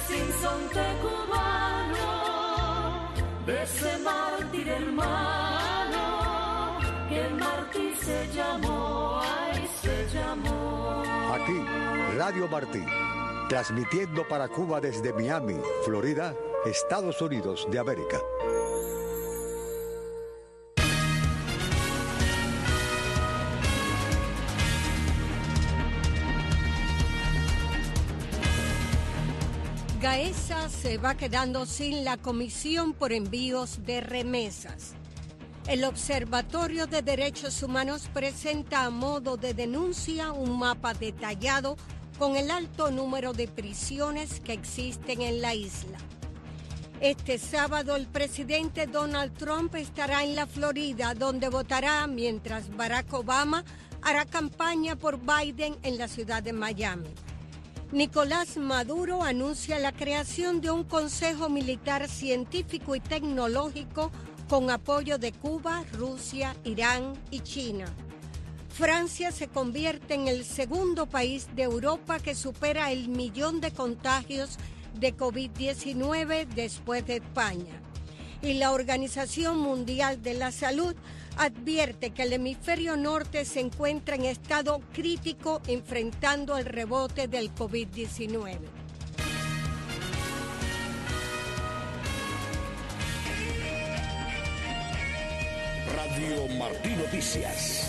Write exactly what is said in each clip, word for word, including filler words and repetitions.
sinsonte cubano, de ese mártir hermano, que Martí se llamó, ay, se llamó. Aquí, Radio Martí, transmitiendo para Cuba desde Miami, Florida, Estados Unidos de América. Gaesa se va quedando sin la Comisión por Envíos de Remesas. El Observatorio de Derechos Humanos presenta a modo de denuncia un mapa detallado con el alto número de prisiones que existen en la isla. Este sábado el presidente Donald Trump estará en la Florida, donde votará mientras Barack Obama hará campaña por Biden en la ciudad de Miami. Nicolás Maduro anuncia la creación de un Consejo Militar Científico y Tecnológico con apoyo de Cuba, Rusia, Irán y China. Francia se convierte en el segundo país de Europa que supera el millón de contagios de COVID diecinueve después de España. Y la Organización Mundial de la Salud advierte que el hemisferio norte se encuentra en estado crítico enfrentando el rebote del COVID diecinueve. Radio Martí Noticias.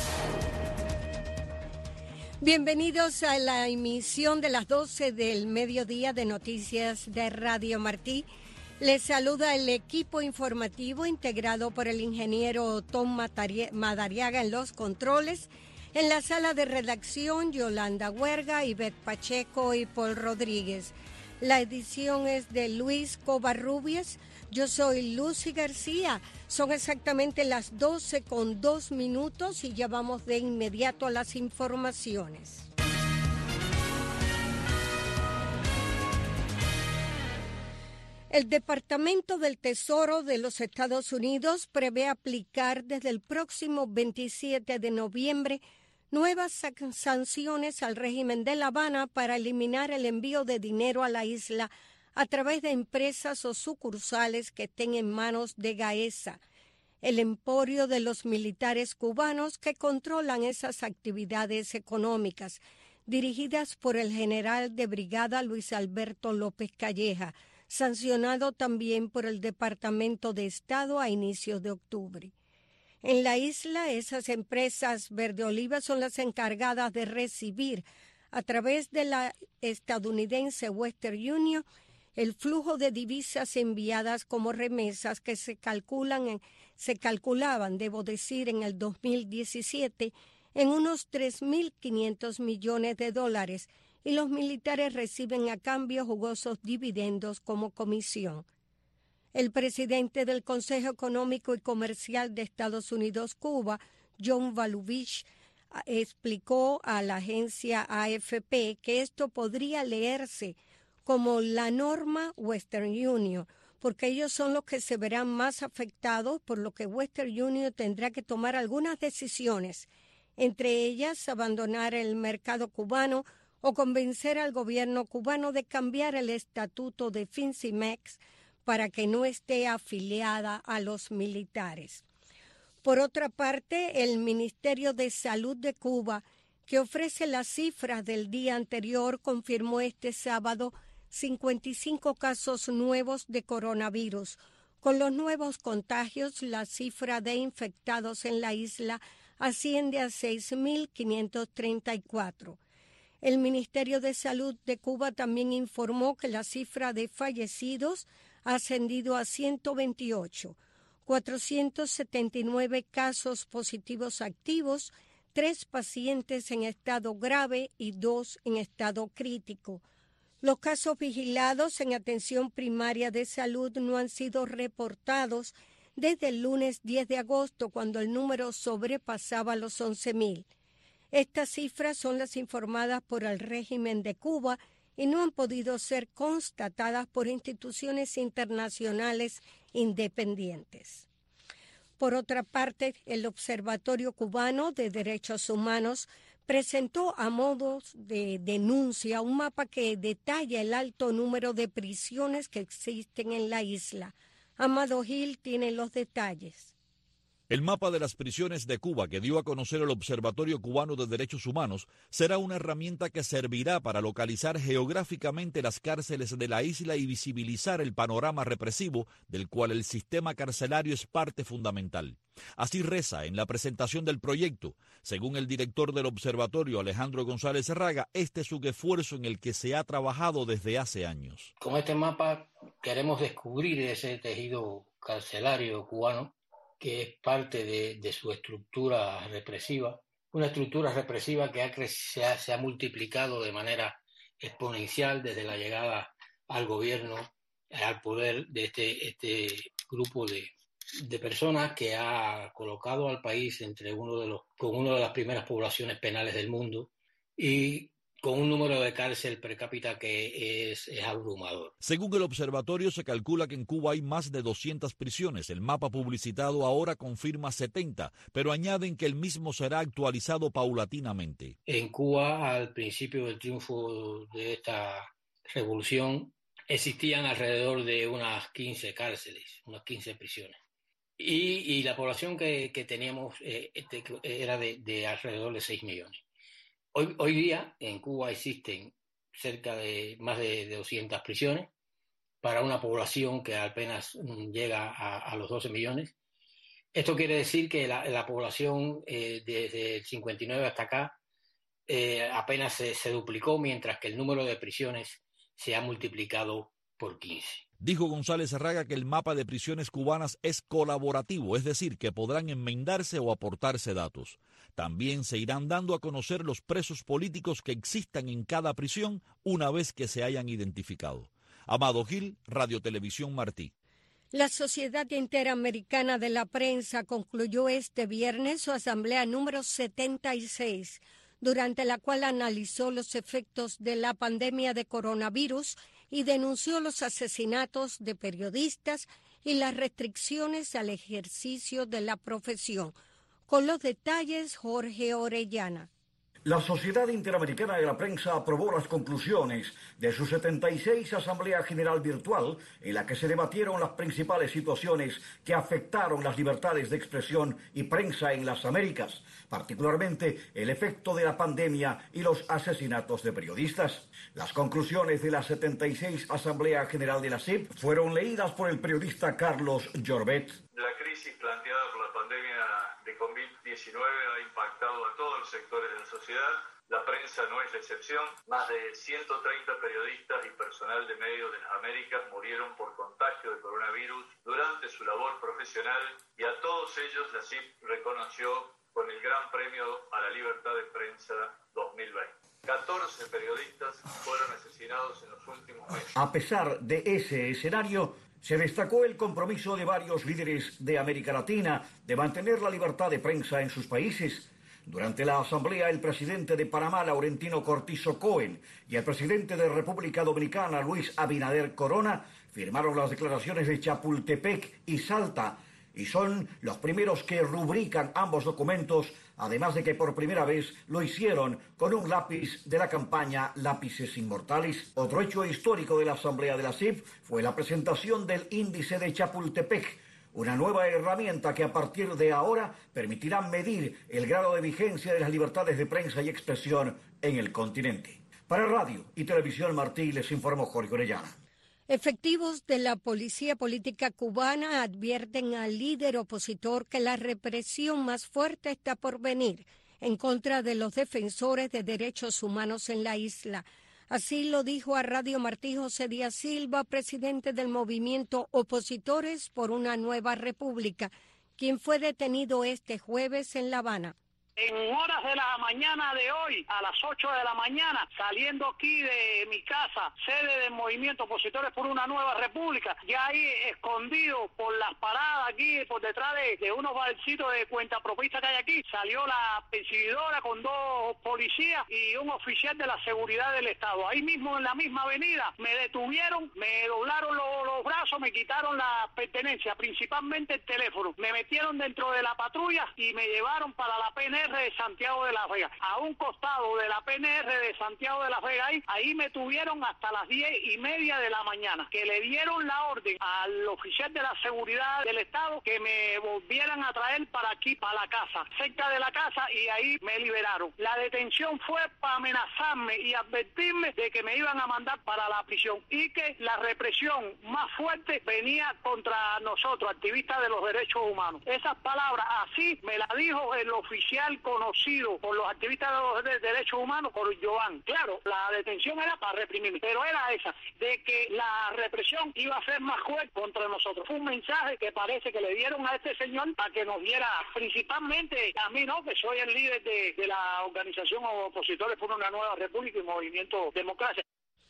Bienvenidos a la emisión de las doce del mediodía de Noticias de Radio Martí. Les saluda el equipo informativo integrado por el ingeniero Tom Madariaga en los controles. En la sala de redacción, Yolanda Huerga, Ivette Pacheco y Paul Rodríguez. La edición es de Luis Covarrubias. Yo soy Lucy García. Son exactamente las doce con dos minutos y ya vamos de inmediato a las informaciones. El Departamento del Tesoro de los Estados Unidos prevé aplicar desde el próximo veintisiete de noviembre nuevas sanciones al régimen de La Habana para eliminar el envío de dinero a la isla a través de empresas o sucursales que estén en manos de Gaesa, el emporio de los militares cubanos que controlan esas actividades económicas, dirigidas por el general de brigada Luis Alberto López Calleja, sancionado también por el Departamento de Estado a inicios de octubre. En la isla, esas empresas verde oliva son las encargadas de recibir, a través de la estadounidense Western Union, el flujo de divisas enviadas como remesas que se calculan en, se calculaban, debo decir, en el dos mil diecisiete en unos tres mil quinientos millones de dólares, y los militares reciben a cambio jugosos dividendos como comisión. El presidente del Consejo Económico y Comercial de Estados Unidos-Cuba, John Valuvish, explicó a la agencia A F P que esto podría leerse como la norma Western Union, porque ellos son los que se verán más afectados, por lo que Western Union tendrá que tomar algunas decisiones, entre ellas abandonar el mercado cubano o convencer al gobierno cubano de cambiar el estatuto de Fincimex para que no esté afiliada a los militares. Por otra parte, el Ministerio de Salud de Cuba, que ofrece las cifras del día anterior, confirmó este sábado cincuenta y cinco casos nuevos de coronavirus. Con los nuevos contagios, la cifra de infectados en la isla asciende a seis mil quinientos treinta y cuatro. El Ministerio de Salud de Cuba también informó que la cifra de fallecidos ha ascendido a ciento veintiocho, cuatrocientos setenta y nueve casos positivos activos, tres pacientes en estado grave y dos en estado crítico. Los casos vigilados en atención primaria de salud no han sido reportados desde el lunes diez de agosto, cuando el número sobrepasaba los once mil. Estas cifras son las informadas por el régimen de Cuba y no han podido ser constatadas por instituciones internacionales independientes. Por otra parte, el Observatorio Cubano de Derechos Humanos presentó a modo de denuncia un mapa que detalla el alto número de prisiones que existen en la isla. Amado Gil tiene los detalles. El mapa de las prisiones de Cuba que dio a conocer el Observatorio Cubano de Derechos Humanos será una herramienta que servirá para localizar geográficamente las cárceles de la isla y visibilizar el panorama represivo del cual el sistema carcelario es parte fundamental. Así reza en la presentación del proyecto. Según el director del observatorio, Alejandro González Serraga, este es un esfuerzo en el que se ha trabajado desde hace años. Con este mapa queremos descubrir ese tejido carcelario cubano que es parte de, de su estructura represiva, una estructura represiva que ha cre- se, ha, se ha multiplicado de manera exponencial desde la llegada al gobierno, al poder de este, este grupo de, de personas que ha colocado al país entre uno de los, con una de las primeras poblaciones penales del mundo y con un número de cárcel per cápita que es, es abrumador. Según el observatorio, se calcula que en Cuba hay más de doscientas prisiones. El mapa publicitado ahora confirma setenta, pero añaden que el mismo será actualizado paulatinamente. En Cuba, al principio del triunfo de esta revolución, existían alrededor de unas quince cárceles, unas quince prisiones. Y, y la población que, que teníamos eh, este, era de, de alrededor de seis millones. Hoy, hoy día en Cuba existen cerca de más de, de doscientas prisiones para una población que apenas llega a, a los doce millones. Esto quiere decir que la, la población eh, desde el cincuenta y nueve hasta acá eh, apenas se, se duplicó, mientras que el número de prisiones se ha multiplicado por quince. Dijo González Serraga que el mapa de prisiones cubanas es colaborativo, es decir, que podrán enmendarse o aportarse datos. También se irán dando a conocer los presos políticos que existan en cada prisión una vez que se hayan identificado. Amado Gil, Radio Televisión Martí. La Sociedad Interamericana de la Prensa concluyó este viernes su asamblea número setenta y seis, durante la cual analizó los efectos de la pandemia de coronavirus y denunció los asesinatos de periodistas y las restricciones al ejercicio de la profesión. Con los detalles, Jorge Orellana. La Sociedad Interamericana de la Prensa aprobó las conclusiones de su setenta y seis Asamblea General Virtual, en la que se debatieron las principales situaciones que afectaron las libertades de expresión y prensa en las Américas, particularmente el efecto de la pandemia y los asesinatos de periodistas. Las conclusiones de la setenta y seis Asamblea General de la C I P fueron leídas por el periodista Carlos Jorbet. La crisis planteada por la pandemia de COVID diecinueve ha impactado a todos los sectores de la sociedad. La prensa no es la excepción. Más de ciento treinta periodistas y personal de medios de las Américas murieron por contagio de coronavirus durante su labor profesional y a todos ellos la C I P reconoció con el Gran Premio a la Libertad de Prensa dos mil veinte. catorce periodistas fueron asesinados en los últimos meses. A pesar de ese escenario, se destacó el compromiso de varios líderes de América Latina de mantener la libertad de prensa en sus países. Durante la asamblea, el presidente de Panamá, Laurentino Cortizo Cohen, y el presidente de República Dominicana, Luis Abinader Corona, firmaron las declaraciones de Chapultepec y Salta, y son los primeros que rubrican ambos documentos, además de que por primera vez lo hicieron con un lápiz de la campaña Lápices Inmortales. Otro hecho histórico de la Asamblea de la C I P fue la presentación del Índice de Chapultepec, una nueva herramienta que a partir de ahora permitirá medir el grado de vigencia de las libertades de prensa y expresión en el continente. Para Radio y Televisión Martí les informó Jorge Orellana. Efectivos de la Policía Política cubana advierten al líder opositor que la represión más fuerte está por venir en contra de los defensores de derechos humanos en la isla. Así lo dijo a Radio Martí José Díaz Silva, presidente del movimiento Opositores por una Nueva República, quien fue detenido este jueves en La Habana. En horas de la mañana de hoy, a las ocho de la mañana, saliendo aquí de mi casa, sede del Movimiento Opositores por una Nueva República, ya ahí escondido por las paradas aquí, por detrás de, de unos barcitos de cuentapropistas que hay aquí, salió la perseguidora con dos policías y un oficial de la seguridad del Estado. Ahí mismo, en la misma avenida, me detuvieron, me doblaron los, los brazos, me quitaron la pertenencia, principalmente el teléfono. Me metieron dentro de la patrulla y me llevaron para la P N R R de Santiago de la Vega, a un costado de la P N R de Santiago de la Vega, ahí, ahí me tuvieron hasta las diez y media de la mañana, que le dieron la orden al oficial de la seguridad del Estado que me volvieran a traer para aquí, para la casa, cerca de la casa, y ahí me liberaron. La detención fue para amenazarme y advertirme de que me iban a mandar para la prisión y que la represión más fuerte venía contra nosotros, activistas de los derechos humanos. Esas palabras así me las dijo el oficial conocido por los activistas de los de derechos humanos, por Joan. Claro, la detención era para reprimirme, pero era esa, de que la represión iba a ser más fuerte contra nosotros. Fue un mensaje que parece que le dieron a este señor para que nos diera, principalmente a mí, ¿no?, que soy el líder de, de la organización Opositores por una Nueva República y Movimiento Democracia.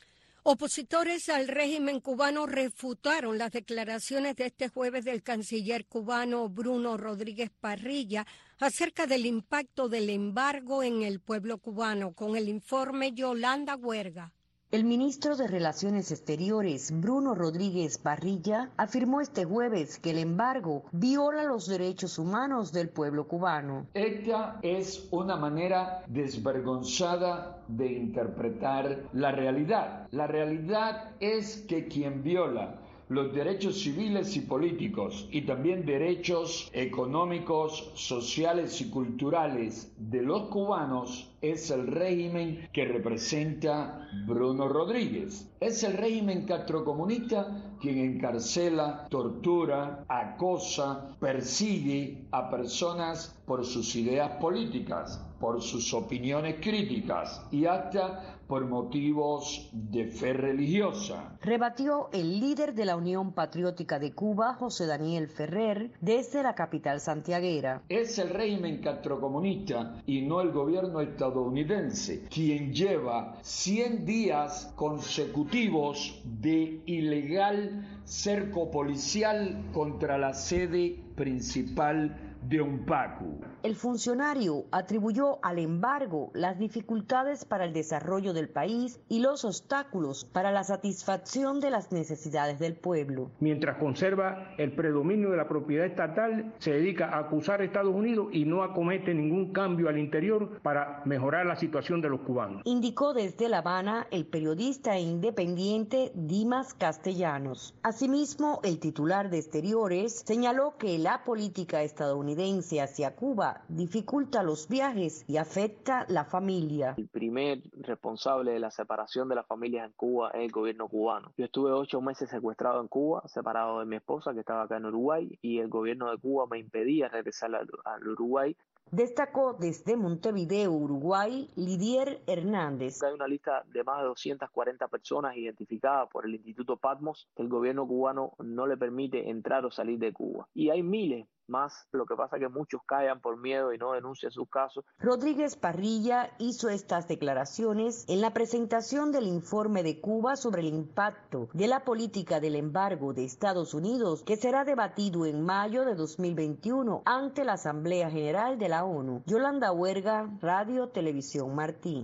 Opositores al régimen cubano refutaron las declaraciones de este jueves del canciller cubano Bruno Rodríguez Parrilla acerca del impacto del embargo en el pueblo cubano. Con el informe Yolanda Huerga. El ministro de Relaciones Exteriores, Bruno Rodríguez Parrilla, afirmó este jueves que el embargo viola los derechos humanos del pueblo cubano. Esta es una manera desvergonzada de interpretar la realidad. La realidad es que quien viola los derechos civiles y políticos y también derechos económicos, sociales y culturales de los cubanos es el régimen que representa Bruno Rodríguez. Es el régimen castrocomunista quien encarcela, tortura, acosa, persigue a personas por sus ideas políticas, por sus opiniones críticas y hasta por motivos de fe religiosa. Rebatió el líder de la Unión Patriótica de Cuba, José Daniel Ferrer, desde la capital santiaguera. Es el régimen castrocomunista y no el gobierno estadounidense quien lleva cien días consecutivos de ilegal cerco policial contra la sede principal de UNPACU. El funcionario atribuyó al embargo las dificultades para el desarrollo del país y los obstáculos para la satisfacción de las necesidades del pueblo. Mientras conserva el predominio de la propiedad estatal, se dedica a acusar a Estados Unidos y no acomete ningún cambio al interior para mejorar la situación de los cubanos. Indicó desde La Habana el periodista e independiente Dimas Castellanos. Asimismo, el titular de Exteriores señaló que la política estadounidense hacia Cuba dificulta los viajes y afecta la familia. El primer responsable de la separación de las familias en Cuba es el gobierno cubano. Yo estuve ocho meses secuestrado en Cuba, separado de mi esposa que estaba acá en Uruguay, y el gobierno de Cuba me impedía regresar al, al Uruguay. Destacó desde Montevideo, Uruguay, Lidier Hernández. Hay una lista de más de doscientas cuarenta personas identificadas por el Instituto Patmos que el gobierno cubano no le permite entrar o salir de Cuba. Y hay miles más, lo que pasa es que muchos callan por miedo y no denuncian sus casos. Rodríguez Parrilla hizo estas declaraciones en la presentación del informe de Cuba sobre el impacto de la política del embargo de Estados Unidos, que será debatido en mayo de dos mil veintiuno ante la Asamblea General de la ONU. Yolanda Huerga, Radio Televisión Martí.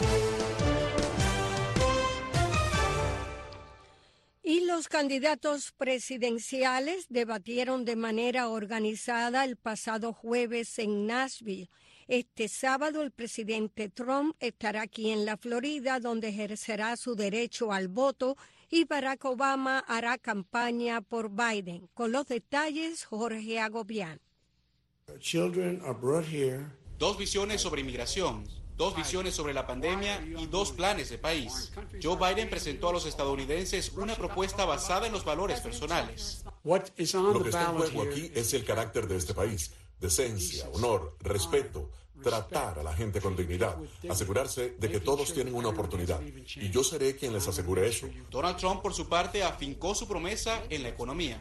Y los candidatos presidenciales debatieron de manera organizada el pasado jueves en Nashville. Este sábado el presidente Trump estará aquí en la Florida, donde ejercerá su derecho al voto, y Barack Obama hará campaña por Biden. Con los detalles, Jorge Agobián. Dos visiones sobre inmigración, dos visiones sobre la pandemia y dos planes de país. Joe Biden presentó a los estadounidenses una propuesta basada en los valores personales. Lo que está en juego aquí es el carácter de este país: decencia, honor, respeto, tratar a la gente con dignidad, asegurarse de que todos tienen una oportunidad. Y yo seré quien les asegure eso. Donald Trump, por su parte, afincó su promesa en la economía.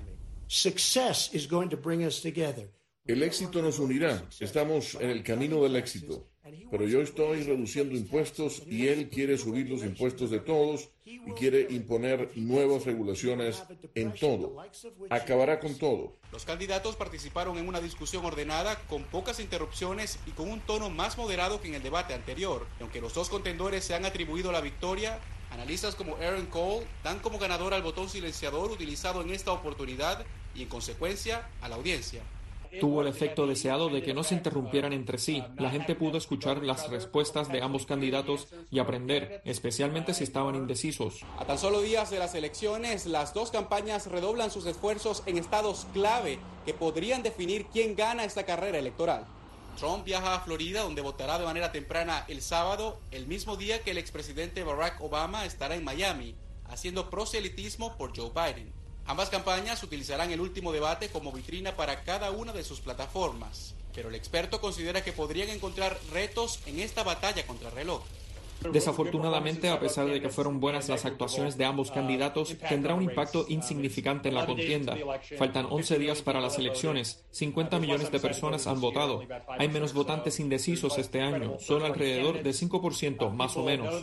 El éxito nos unirá. Estamos en el camino del éxito. Pero yo estoy reduciendo impuestos y él quiere subir los impuestos de todos y quiere imponer nuevas regulaciones en todo. Acabará con todo. Los candidatos participaron en una discusión ordenada, con pocas interrupciones y con un tono más moderado que en el debate anterior. Y aunque los dos contendores se han atribuido la victoria, analistas como Aaron Cole dan como ganador al botón silenciador utilizado en esta oportunidad y, en consecuencia, a la audiencia. tuvo el efecto deseado de que no se interrumpieran entre sí. La gente pudo escuchar las respuestas de ambos candidatos y aprender, especialmente si estaban indecisos. A tan solo días de las elecciones, las dos campañas redoblan sus esfuerzos en estados clave que podrían definir quién gana esta carrera electoral. Trump viaja a Florida, donde votará de manera temprana el sábado, el mismo día que el expresidente Barack Obama estará en Miami, haciendo proselitismo por Joe Biden. Ambas campañas utilizarán el último debate como vitrina para cada una de sus plataformas, pero el experto considera que podrían encontrar retos en esta batalla contra el reloj. Desafortunadamente, a pesar de que fueron buenas las actuaciones de ambos candidatos, tendrá un impacto insignificante en la contienda. Faltan once días para las elecciones. cincuenta millones de personas han votado. Hay menos votantes indecisos este año, solo alrededor de cinco por ciento, más o menos.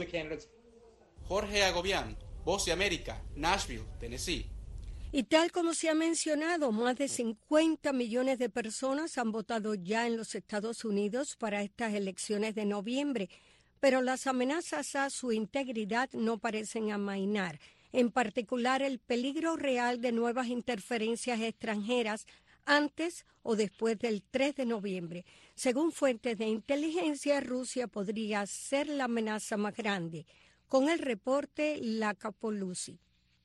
Jorge Agobián, Voz de América, Nashville, Tennessee. Y tal como se ha mencionado, más de cincuenta millones de personas han votado ya en los Estados Unidos para estas elecciones de noviembre, pero las amenazas a su integridad no parecen amainar, en particular el peligro real de nuevas interferencias extranjeras antes o después del tres de noviembre. Según fuentes de inteligencia, Rusia podría ser la amenaza más grande. Con el reporte, Laca Polusi.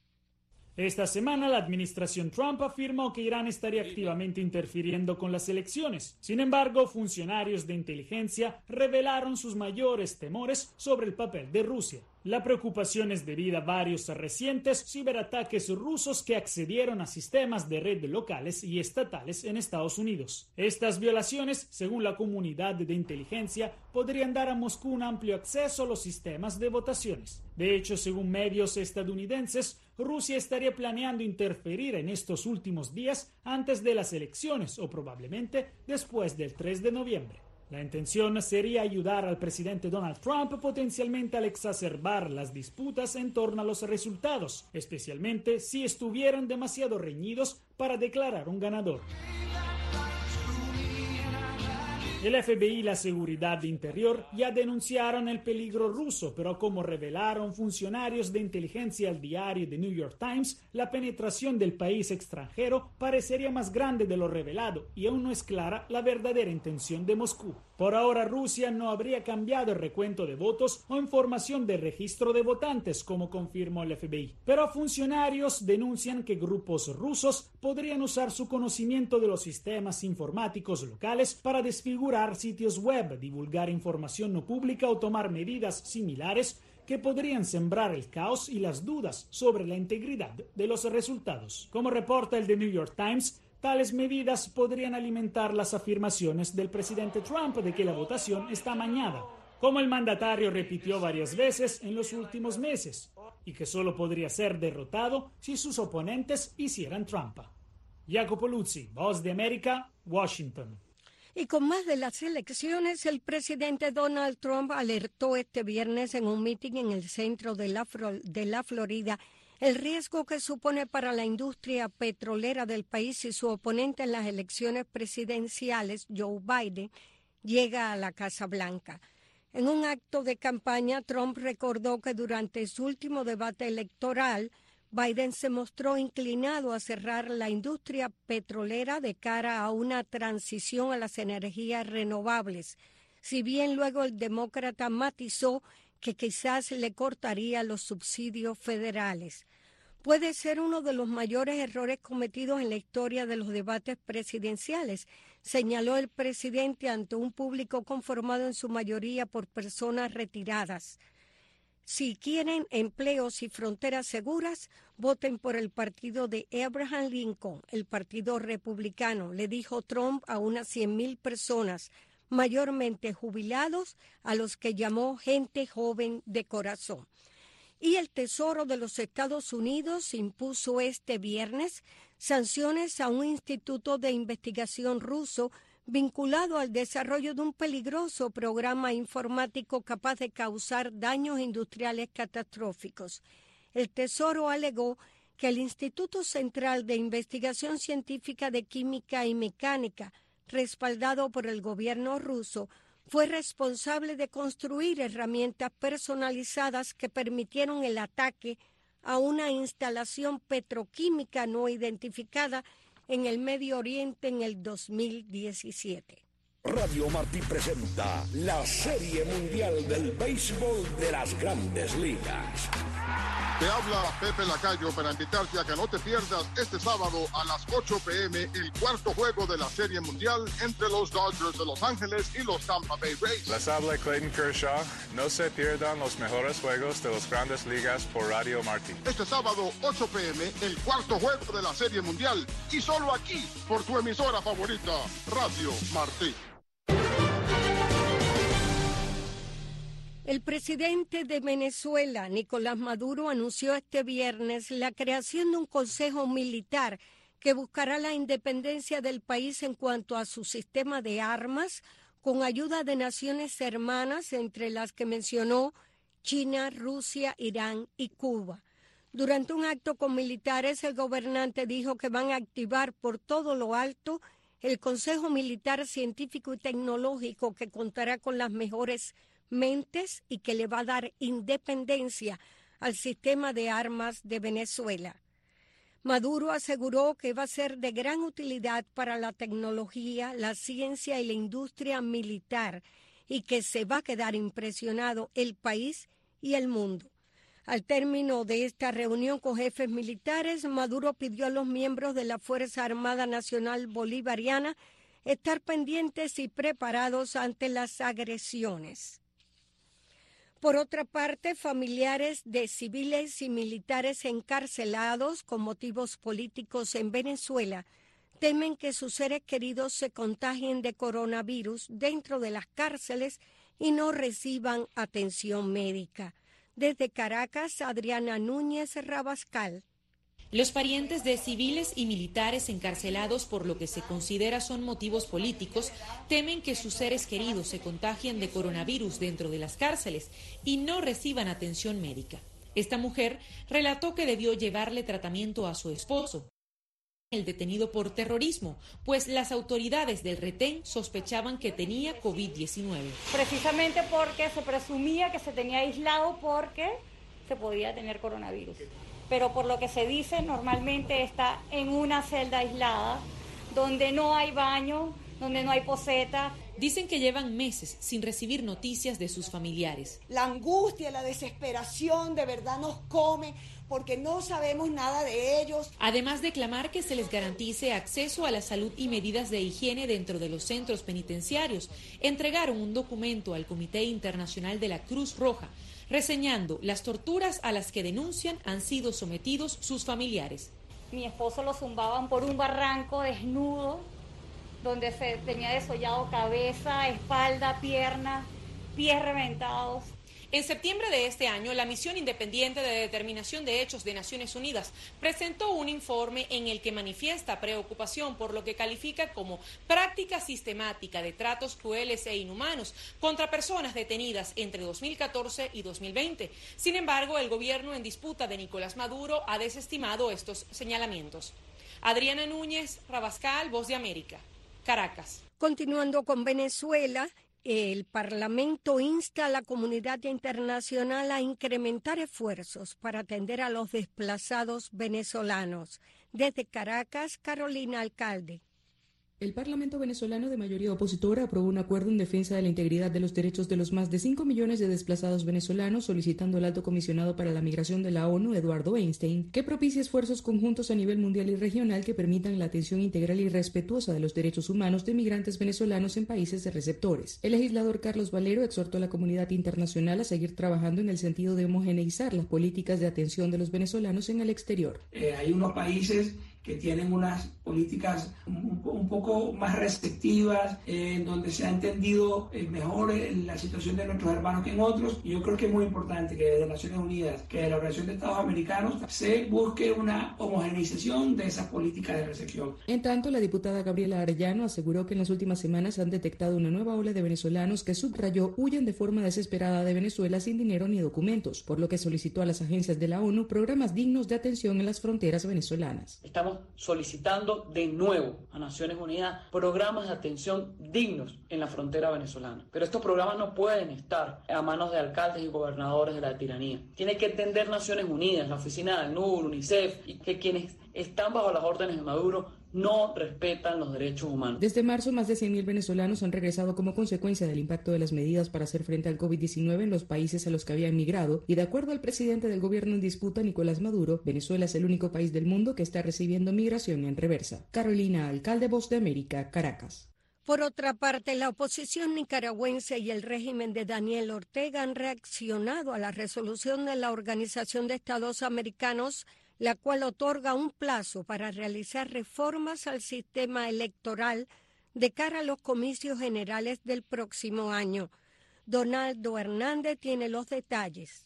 Esta semana la administración Trump afirmó que Irán estaría activamente interfiriendo con las elecciones. Sin embargo, funcionarios de inteligencia revelaron sus mayores temores sobre el papel de Rusia. La preocupación es debida a varios recientes ciberataques rusos que accedieron a sistemas de red locales y estatales en Estados Unidos. Estas violaciones, según la comunidad de inteligencia, podrían dar a Moscú un amplio acceso a los sistemas de votaciones. De hecho, según medios estadounidenses, Rusia estaría planeando interferir en estos últimos días antes de las elecciones o probablemente después del tres de noviembre. La intención sería ayudar al presidente Donald Trump potencialmente al exacerbar las disputas en torno a los resultados, especialmente si estuvieran demasiado reñidos para declarar un ganador. El F B I y la Seguridad Interior ya denunciaron el peligro ruso, pero como revelaron funcionarios de inteligencia al diario The New York Times, la penetración del país extranjero parecería más grande de lo revelado y aún no es clara la verdadera intención de Moscú. Por ahora, Rusia no habría cambiado el recuento de votos o información de registro de votantes, como confirmó el F B I. Pero funcionarios denuncian que grupos rusos podrían usar su conocimiento de los sistemas informáticos locales para desfigurar sitios web, divulgar información no pública o tomar medidas similares que podrían sembrar el caos y las dudas sobre la integridad de los resultados. Como reporta el The New York Times, tales medidas podrían alimentar las afirmaciones del presidente Trump de que la votación está amañada, como el mandatario repitió varias veces en los últimos meses, y que solo podría ser derrotado si sus oponentes hicieran trampa. Jacopo Luzzi, Voz de América, Washington. Y con más de las elecciones, el presidente Donald Trump alertó este viernes en un mitin en el centro de la, de la Florida el riesgo que supone para la industria petrolera del país si su oponente en las elecciones presidenciales, Joe Biden, llega a la Casa Blanca. En un acto de campaña, Trump recordó que durante su último debate electoral, Biden se mostró inclinado a cerrar la industria petrolera de cara a una transición a las energías renovables, si bien luego el demócrata matizó que quizás le cortaría los subsidios federales. Puede ser uno de los mayores errores cometidos en la historia de los debates presidenciales, señaló el presidente ante un público conformado en su mayoría por personas retiradas. Si quieren empleos y fronteras seguras, voten por el partido de Abraham Lincoln, el Partido Republicano, le dijo Trump a unas cien mil personas, mayormente jubilados, a los que llamó gente joven de corazón. Y el Tesoro de los Estados Unidos impuso este viernes sanciones a un instituto de investigación ruso vinculado al desarrollo de un peligroso programa informático capaz de causar daños industriales catastróficos. El Tesoro alegó que el Instituto Central de Investigación Científica de Química y Mecánica, respaldado por el gobierno ruso, fue responsable de construir herramientas personalizadas que permitieron el ataque a una instalación petroquímica no identificada en el Medio Oriente en el dos mil diecisiete. Radio Martí presenta la Serie Mundial del Béisbol de las Grandes Ligas. Te habla Pepe Lacayo para invitarte a que no te pierdas este sábado a las ocho p m el cuarto juego de la Serie Mundial entre los Dodgers de Los Ángeles y los Tampa Bay Rays. Les habla Clayton Kershaw. No se pierdan los mejores juegos de las Grandes Ligas por Radio Martí. Este sábado, ocho p m el cuarto juego de la Serie Mundial. Y solo aquí, por tu emisora favorita, Radio Martí. El presidente de Venezuela, Nicolás Maduro, anunció este viernes la creación de un consejo militar que buscará la independencia del país en cuanto a su sistema de armas, con ayuda de naciones hermanas, entre las que mencionó China, Rusia, Irán y Cuba. Durante un acto con militares, el gobernante dijo que van a activar por todo lo alto el Consejo Militar Científico y Tecnológico, que contará con las mejores mentes y que le va a dar independencia al sistema de armas de Venezuela. Maduro aseguró que va a ser de gran utilidad para la tecnología, la ciencia y la industria militar y que se va a quedar impresionado el país y el mundo. Al término de esta reunión con jefes militares, Maduro pidió a los miembros de la Fuerza Armada Nacional Bolivariana estar pendientes y preparados ante las agresiones. Por otra parte, familiares de civiles y militares encarcelados con motivos políticos en Venezuela temen que sus seres queridos se contagien de coronavirus dentro de las cárceles y no reciban atención médica. Desde Caracas, Adriana Núñez Rabascal. Los parientes de civiles y militares encarcelados por lo que se considera son motivos políticos temen que sus seres queridos se contagien de coronavirus dentro de las cárceles y no reciban atención médica. Esta mujer relató que debió llevarle tratamiento a su esposo, el detenido por terrorismo, pues las autoridades del retén sospechaban que tenía COVID diecinueve. Precisamente porque se presumía que se tenía aislado porque se podía tener coronavirus. Pero por lo que se dice, normalmente está en una celda aislada, donde no hay baño, donde no hay poseta. Dicen que llevan meses sin recibir noticias de sus familiares. La angustia, la desesperación de verdad nos come porque no sabemos nada de ellos. Además de clamar que se les garantice acceso a la salud y medidas de higiene dentro de los centros penitenciarios, entregaron un documento al Comité Internacional de la Cruz Roja, reseñando las torturas a las que denuncian han sido sometidos sus familiares. Mi esposo lo zumbaban por un barranco desnudo, donde se tenía desollado cabeza, espalda, pierna, pies reventados. En septiembre de este año, la Misión Independiente de Determinación de Hechos de Naciones Unidas presentó un informe en el que manifiesta preocupación por lo que califica como práctica sistemática de tratos crueles e inhumanos contra personas detenidas entre dos mil catorce y dos mil veinte. Sin embargo, el gobierno en disputa de Nicolás Maduro ha desestimado estos señalamientos. Adriana Núñez Rabascal, Voz de América, Caracas. Continuando con Venezuela, el Parlamento insta a la comunidad internacional a incrementar esfuerzos para atender a los desplazados venezolanos. Desde Caracas, Carolina Alcalde. El Parlamento venezolano de mayoría opositora aprobó un acuerdo en defensa de la integridad de los derechos de los más de cinco millones de desplazados venezolanos, solicitando al alto comisionado para la migración de la ONU, Eduardo Einstein, que propicie esfuerzos conjuntos a nivel mundial y regional que permitan la atención integral y respetuosa de los derechos humanos de migrantes venezolanos en países de receptores. El legislador Carlos Valero exhortó a la comunidad internacional a seguir trabajando en el sentido de homogeneizar las políticas de atención de los venezolanos en el exterior. Eh, hay unos países que tienen unas políticas un, un poco más receptivas, eh, en donde se ha entendido eh, mejor eh, la situación de nuestros hermanos que en otros. Y yo creo que es muy importante que desde Naciones Unidas, que de la Organización de Estados Americanos, se busque una homogeneización de esas políticas de recepción. En tanto, la diputada Gabriela Arellano aseguró que en las últimas semanas han detectado una nueva ola de venezolanos que, subrayó, huyen de forma desesperada de Venezuela sin dinero ni documentos, por lo que solicitó a las agencias de la ONU programas dignos de atención en las fronteras venezolanas. Estamos solicitando de nuevo a Naciones Unidas programas de atención dignos en la frontera venezolana. Pero estos programas no pueden estar a manos de alcaldes y gobernadores de la tiranía. Tiene que entender Naciones Unidas, la oficina de ACNUR, UNICEF, y que quienes están bajo las órdenes de Maduro no respetan los derechos humanos. Desde marzo, más de cien mil venezolanos han regresado como consecuencia del impacto de las medidas para hacer frente al COVID diecinueve en los países a los que habían migrado, y de acuerdo al presidente del gobierno en disputa, Nicolás Maduro, Venezuela es el único país del mundo que está recibiendo migración en reversa. Carolina Alcalde, Voz de América, Caracas. Por otra parte, la oposición nicaragüense y el régimen de Daniel Ortega han reaccionado a la resolución de la Organización de Estados Americanos, la cual otorga un plazo para realizar reformas al sistema electoral de cara a los comicios generales del próximo año. Donaldo Hernández tiene los detalles.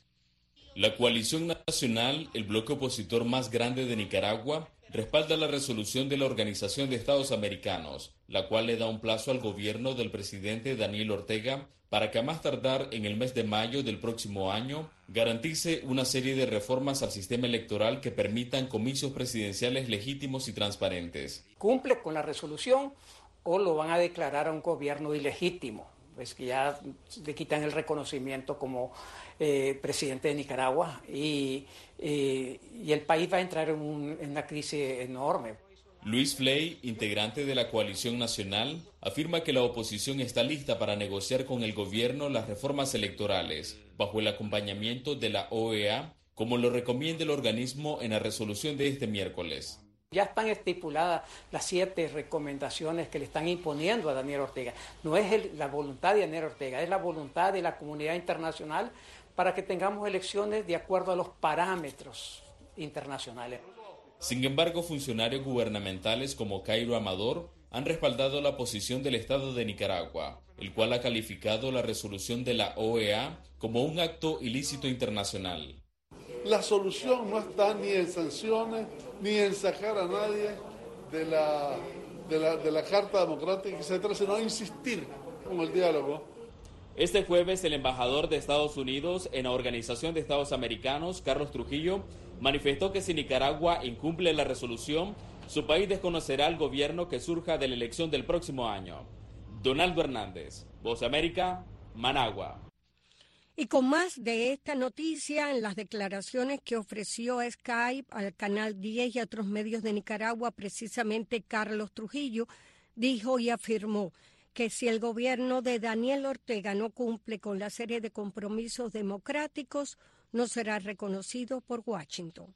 La coalición nacional, el bloque opositor más grande de Nicaragua, respalda la resolución de la Organización de Estados Americanos, la cual le da un plazo al gobierno del presidente Daniel Ortega para que a más tardar en el mes de mayo del próximo año garantice una serie de reformas al sistema electoral que permitan comicios presidenciales legítimos y transparentes. ¿Cumple con la resolución o lo van a declarar a un gobierno ilegítimo? Pues que ya le quitan el reconocimiento como eh, presidente de Nicaragua y, eh, y el país va a entrar en, un, en una crisis enorme. Luis Flay, integrante de la coalición nacional, afirma que la oposición está lista para negociar con el gobierno las reformas electorales, bajo el acompañamiento de la O E A, como lo recomienda el organismo en la resolución de este miércoles. Ya están estipuladas las siete recomendaciones que le están imponiendo a Daniel Ortega. No es el, la voluntad de Daniel Ortega, es la voluntad de la comunidad internacional para que tengamos elecciones de acuerdo a los parámetros internacionales. Sin embargo, funcionarios gubernamentales como Cairo Amador han respaldado la posición del Estado de Nicaragua, el cual ha calificado la resolución de la O E A como un acto ilícito internacional. La solución no está ni en sanciones, ni en sacar a nadie de la, de la, de la Carta Democrática, etcétera, sino insistir con el diálogo. Este jueves, el embajador de Estados Unidos en la Organización de Estados Americanos, Carlos Trujillo, manifestó que si Nicaragua incumple la resolución, su país desconocerá al gobierno que surja de la elección del próximo año. Donaldo Hernández, Voz de América, Managua. Y con más de esta noticia, en las declaraciones que ofreció Skype al Canal diez y a otros medios de Nicaragua, precisamente Carlos Trujillo dijo y afirmó que si el gobierno de Daniel Ortega no cumple con la serie de compromisos democráticos, no será reconocido por Washington.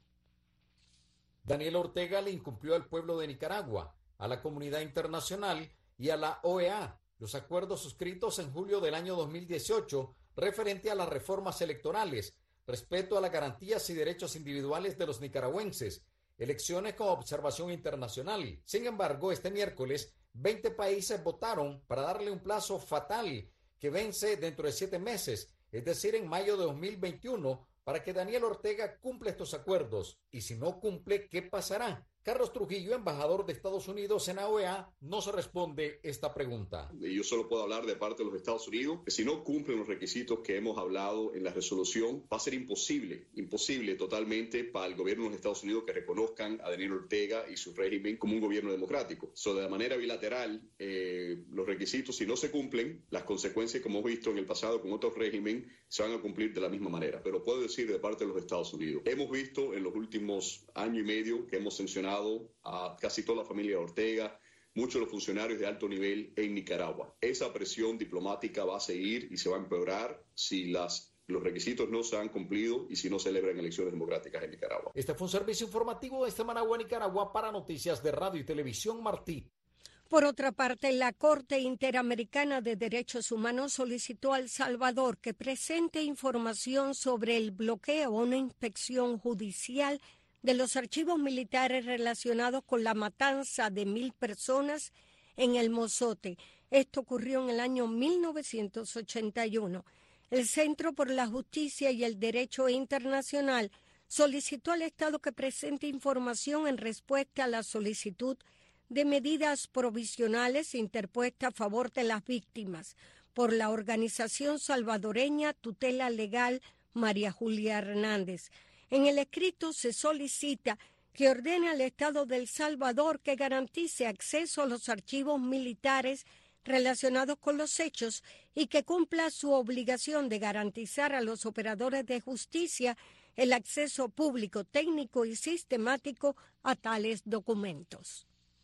Daniel Ortega le incumplió al pueblo de Nicaragua, a la comunidad internacional y a la O E A los acuerdos suscritos en julio del año dos mil dieciocho referente a las reformas electorales, respeto a las garantías y derechos individuales de los nicaragüenses, elecciones con observación internacional. Sin embargo, este miércoles, veinte países votaron para darle un plazo fatal que vence dentro de siete meses, es decir, en mayo de dos mil veintiuno, para que Daniel Ortega cumpla estos acuerdos. Y si no cumple, ¿qué pasará? Carlos Trujillo, embajador de Estados Unidos en la O E A, no se responde esta pregunta. Yo solo puedo hablar de parte de los Estados Unidos, que si no cumplen los requisitos que hemos hablado en la resolución, va a ser imposible, imposible totalmente para el gobierno de los Estados Unidos que reconozcan a Daniel Ortega y su régimen como un gobierno democrático. So, de manera bilateral, eh, los requisitos, si no se cumplen, las consecuencias, como hemos visto en el pasado con otros regímenes, se van a cumplir de la misma manera. Pero puedo decir de parte de los Estados Unidos, hemos visto en los últimos año y medio que hemos sancionado a casi toda la familia Ortega, muchos de los funcionarios de alto nivel en Nicaragua. Esa presión diplomática va a seguir y se va a empeorar si las, los requisitos no se han cumplido y si no celebran elecciones democráticas en Nicaragua. Este fue un servicio informativo desde Managua, Nicaragua, para Noticias de Radio y Televisión Martí. Por otra parte, la Corte Interamericana de Derechos Humanos solicitó a El Salvador que presente información sobre el bloqueo o una inspección judicial de los archivos militares relacionados con la matanza de mil personas en el Mozote. Esto ocurrió en el año mil novecientos ochenta y uno. El Centro por la Justicia y el Derecho Internacional solicitó al Estado que presente información en respuesta a la solicitud de medidas provisionales interpuesta a favor de las víctimas por la organización salvadoreña Tutela Legal María Julia Hernández. En el escrito se solicita que ordene al Estado de El Salvador que garantice acceso a los archivos militares relacionados con los hechos y que cumpla su obligación de garantizar a los operadores de justicia el acceso público, técnico y sistemático a tales documentos.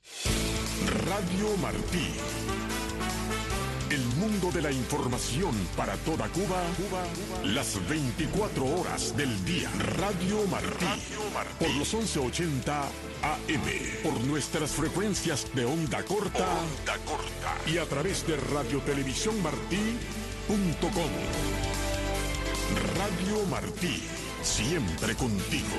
Radio Martí. El mundo de la información para toda Cuba, Cuba, las veinticuatro horas del día. Radio Martí, por los once ochenta A M, por nuestras frecuencias de onda corta, onda corta y a través de radiotelevisiónmartí punto com. Radio Martí, siempre contigo.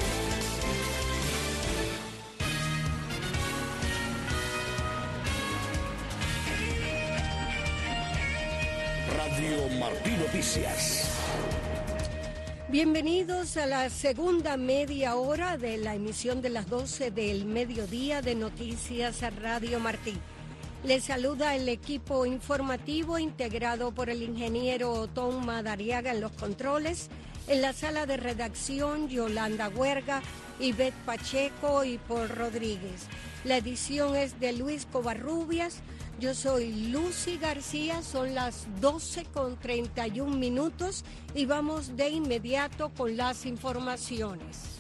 Radio Martí Noticias. Bienvenidos a la segunda media hora de la emisión de las doce del mediodía de Noticias a Radio Martí. Les saluda el equipo informativo integrado por el ingeniero Otón Madariaga en los controles, en la sala de redacción Yolanda Huerga, Ivette Pacheco y Paul Rodríguez. La edición es de Luis Covarrubias. Yo soy Lucy García, son las doce con treinta y un minutos y vamos de inmediato con las informaciones.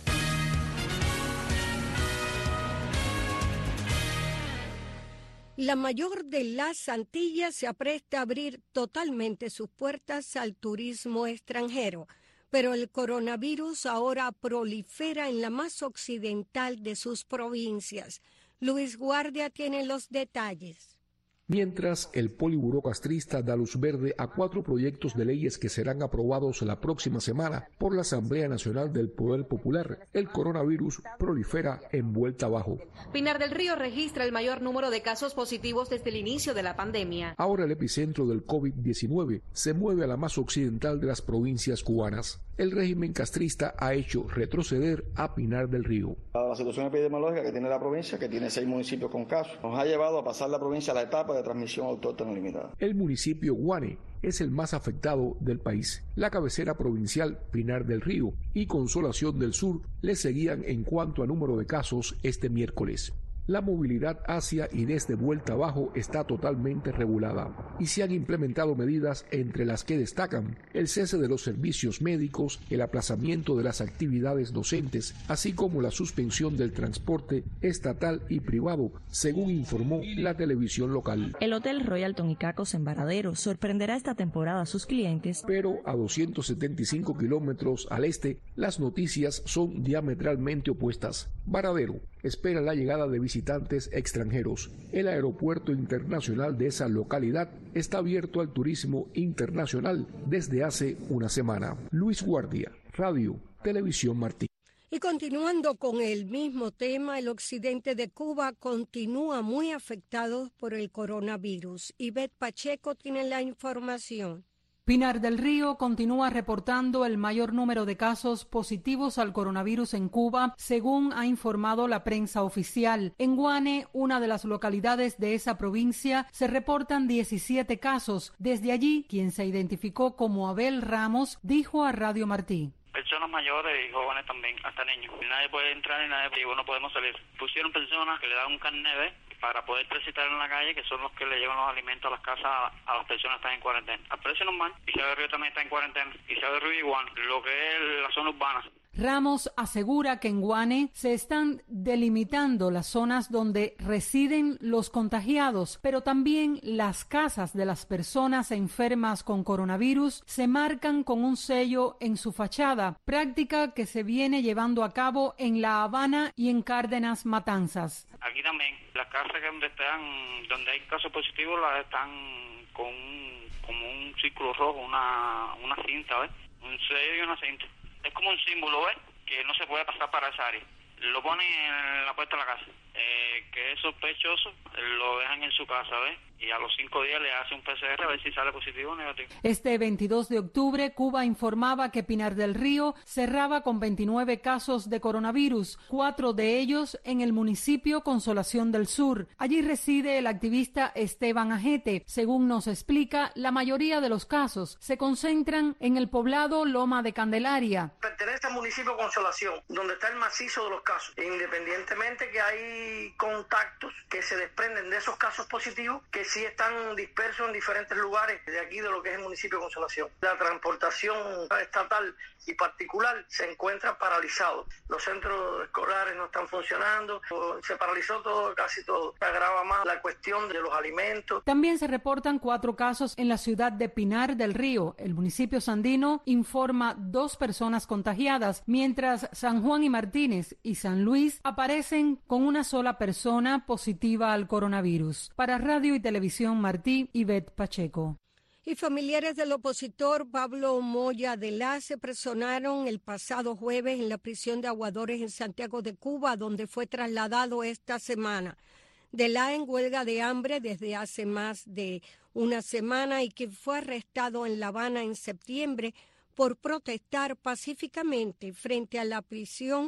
La mayor de las Antillas se apresta a abrir totalmente sus puertas al turismo extranjero, pero el coronavirus ahora prolifera en la más occidental de sus provincias. Luis Guardia tiene los detalles. Mientras, el Politburó castrista da luz verde a cuatro proyectos de leyes que serán aprobados la próxima semana por la Asamblea Nacional del Poder Popular, el coronavirus prolifera en vuelta abajo. Pinar del Río registra el mayor número de casos positivos desde el inicio de la pandemia. Ahora el epicentro del COVID diecinueve se mueve a la más occidental de las provincias cubanas. El régimen castrista ha hecho retroceder a Pinar del Río. La situación epidemiológica que tiene la provincia, que tiene seis municipios con casos, nos ha llevado a pasar la provincia a la etapa de transmisión autóctona limitada. El municipio Guane es el más afectado del país. La cabecera provincial, Pinar del Río, y Consolación del Sur le seguían en cuanto a número de casos este miércoles. La movilidad hacia y desde vuelta abajo está totalmente regulada y se han implementado medidas entre las que destacan el cese de los servicios médicos, el aplazamiento de las actividades docentes, así como la suspensión del transporte estatal y privado, según informó la televisión local. El Hotel Royal Tonicacos en Varadero sorprenderá esta temporada a sus clientes. Pero a doscientos setenta y cinco kilómetros al este, las noticias son diametralmente opuestas. Varadero espera la llegada de visitantes extranjeros. El aeropuerto internacional de esa localidad está abierto al turismo internacional desde hace una semana. Luis Guardia, Radio Televisión Martí. Y continuando con el mismo tema, el occidente de Cuba continúa muy afectado por el coronavirus. Ivette Pacheco tiene la información. Pinar del Río continúa reportando el mayor número de casos positivos al coronavirus en Cuba, según ha informado la prensa oficial. En Guane, una de las localidades de esa provincia, se reportan diecisiete casos. Desde allí, quien se identificó como Abel Ramos, dijo a Radio Martí. Personas mayores y jóvenes también, hasta niños. Nadie puede entrar y nadie, digo, no podemos salir. Pusieron personas que le dan un carnet para poder transitar en la calle, que son los que le llevan los alimentos a las casas a, a las personas que están en cuarentena. Al precio normal, Isabel Río también está en cuarentena. Isabel Río igual, lo que es la zona urbana. Ramos asegura que en Guane se están delimitando las zonas donde residen los contagiados, pero también las casas de las personas enfermas con coronavirus se marcan con un sello en su fachada, práctica que se viene llevando a cabo en La Habana y en Cárdenas Matanzas. Aquí también, las casas que donde están, donde hay casos positivos, las están con como un círculo rojo, una, una cinta, ¿ves? Un sello y una cinta. Es como un símbolo, ¿ves? Que no se puede pasar para esa área. Lo ponen en la puerta de la casa. Eh, que es sospechoso, lo dejan en su casa, ¿ves? Y a los cinco días le hace un P C R a ver si sale positivo o negativo. Este veintidós de octubre, Cuba informaba que Pinar del Río cerraba con veintinueve casos de coronavirus, cuatro de ellos en el municipio Consolación del Sur. Allí reside el activista Esteban Ajete. Según nos explica, la mayoría de los casos se concentran en el poblado Loma de Candelaria. Pertenece municipio Consolación, donde está el macizo de los casos. Independientemente que hay contactos que se desprenden de esos casos positivos, que sí están dispersos en diferentes lugares de aquí de lo que es el municipio Consolación. La transportación estatal y particular se encuentra paralizado. Los centros escolares no están funcionando, se paralizó todo, casi todo. Se agrava más la cuestión de los alimentos. También se reportan cuatro casos en la ciudad de Pinar del Río. El municipio sandino informa dos personas contagiadas, mientras San Juan y Martínez y San Luis aparecen con una sola persona positiva al coronavirus. Para Radio y Televisión Martí, Ivette Pacheco. Y familiares del opositor Pablo Moya de la se personaron el pasado jueves en la prisión de Aguadores en Santiago de Cuba, donde fue trasladado esta semana. De la en huelga de hambre desde hace más de una semana y que fue arrestado en La Habana en septiembre por protestar pacíficamente frente a la prisión,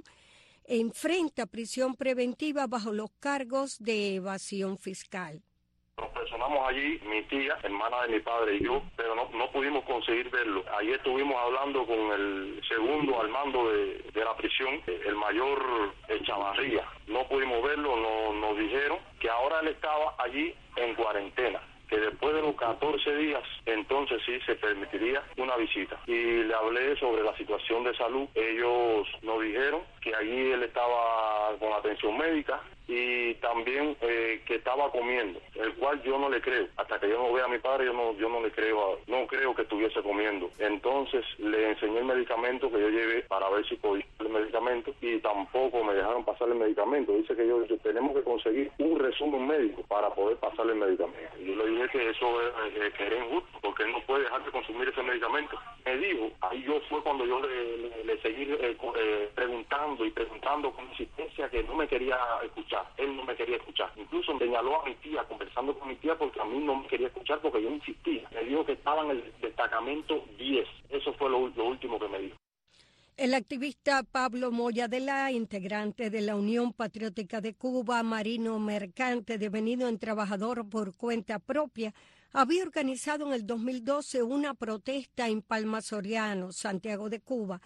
enfrenta prisión preventiva bajo los cargos de evasión fiscal. Nos personamos allí, mi tía, hermana de mi padre y yo, pero no, no pudimos conseguir verlo. Ayer estuvimos hablando con el segundo al mando de, de la prisión, el mayor Chavarría. No pudimos verlo, no, nos dijeron que ahora él estaba allí en cuarentena, que después de los catorce días, entonces sí se permitiría una visita. Y le hablé sobre la situación de salud. Ellos nos dijeron que allí él estaba con atención médica y también eh, que estaba comiendo, el cual yo no le creo. Hasta que yo no vea a mi padre, yo no yo no le creo, a, no creo que estuviese comiendo. Entonces le enseñé el medicamento que yo llevé para ver si podía el medicamento y tampoco me dejaron pasar el medicamento. Dice que yo, yo tenemos que conseguir un resumen médico para poder pasarle el medicamento. Y yo le dije que eso es, eh, que era injusto, porque él no puede dejar de consumir ese medicamento. Me dijo, ahí yo fue cuando yo le, le, le seguí eh, eh, preguntando y preguntando con insistencia que no me quería escuchar. Él no me quería escuchar. Incluso señaló a mi tía, conversando con mi tía, porque a mí no me quería escuchar porque yo insistía. Me dijo que estaba en el destacamento diez. Eso fue lo, lo último que me dijo. El activista Pablo Moya de la, integrante de la Unión Patriótica de Cuba, marino mercante devenido en trabajador por cuenta propia, había organizado en el dos mil doce una protesta en Palma Soriano, Santiago de Cuba,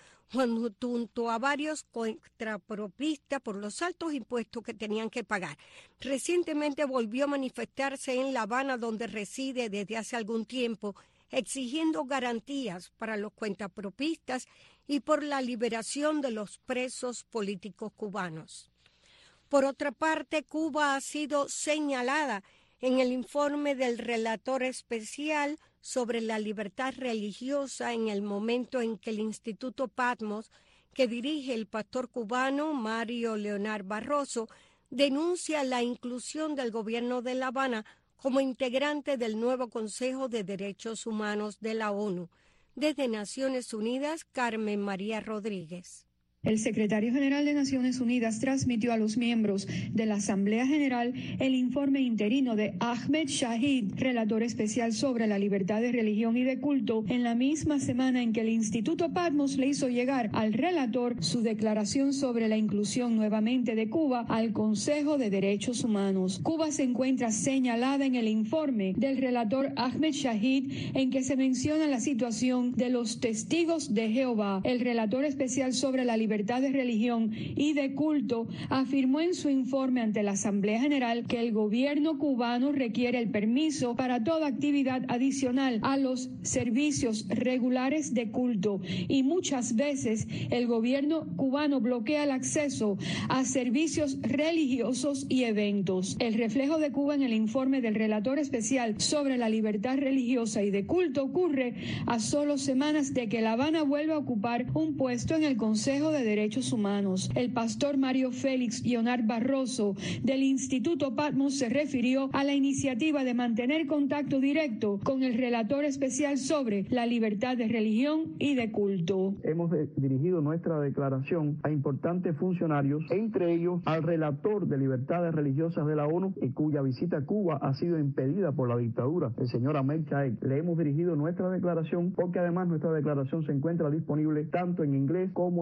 junto a varios contrapropistas por los altos impuestos que tenían que pagar. Recientemente volvió a manifestarse en La Habana, donde reside desde hace algún tiempo, exigiendo garantías para los cuentapropistas y por la liberación de los presos políticos cubanos. Por otra parte, Cuba ha sido señalada en el informe del relator especial sobre la libertad religiosa en el momento en que el Instituto Patmos, que dirige el pastor cubano Mario Leonard Barroso, denuncia la inclusión del gobierno de La Habana como integrante del nuevo Consejo de Derechos Humanos de la ONU. Desde Naciones Unidas, Carmen María Rodríguez. El secretario general de Naciones Unidas transmitió a los miembros de la Asamblea General el informe interino de Ahmed Shahid, relator especial sobre la libertad de religión y de culto, en la misma semana en que el Instituto Patmos le hizo llegar al relator su declaración sobre la inclusión nuevamente de Cuba al Consejo de Derechos Humanos. Cuba se encuentra señalada en el informe del relator Ahmed Shahid, en que se menciona la situación de los testigos de Jehová. El relator especial sobre la libertad libertad de religión y de culto, afirmó en su informe ante la Asamblea General que el gobierno cubano requiere el permiso para toda actividad adicional a los servicios regulares de culto y muchas veces el gobierno cubano bloquea el acceso a servicios religiosos y eventos. El reflejo de Cuba en el informe del relator especial sobre la libertad religiosa y de culto ocurre a solo semanas de que La Habana vuelva a ocupar un puesto en el Consejo de Derechos Humanos. El pastor Mario Félix Leonard Barroso del Instituto Patmos se refirió a la iniciativa de mantener contacto directo con el relator especial sobre la libertad de religión y de culto. Hemos dirigido nuestra declaración a importantes funcionarios, entre ellos al relator de libertades religiosas de la ONU, y cuya visita a Cuba ha sido impedida por la dictadura, el señor Ahmed Shahid. Le hemos dirigido nuestra declaración porque además nuestra declaración se encuentra disponible tanto en inglés como en español.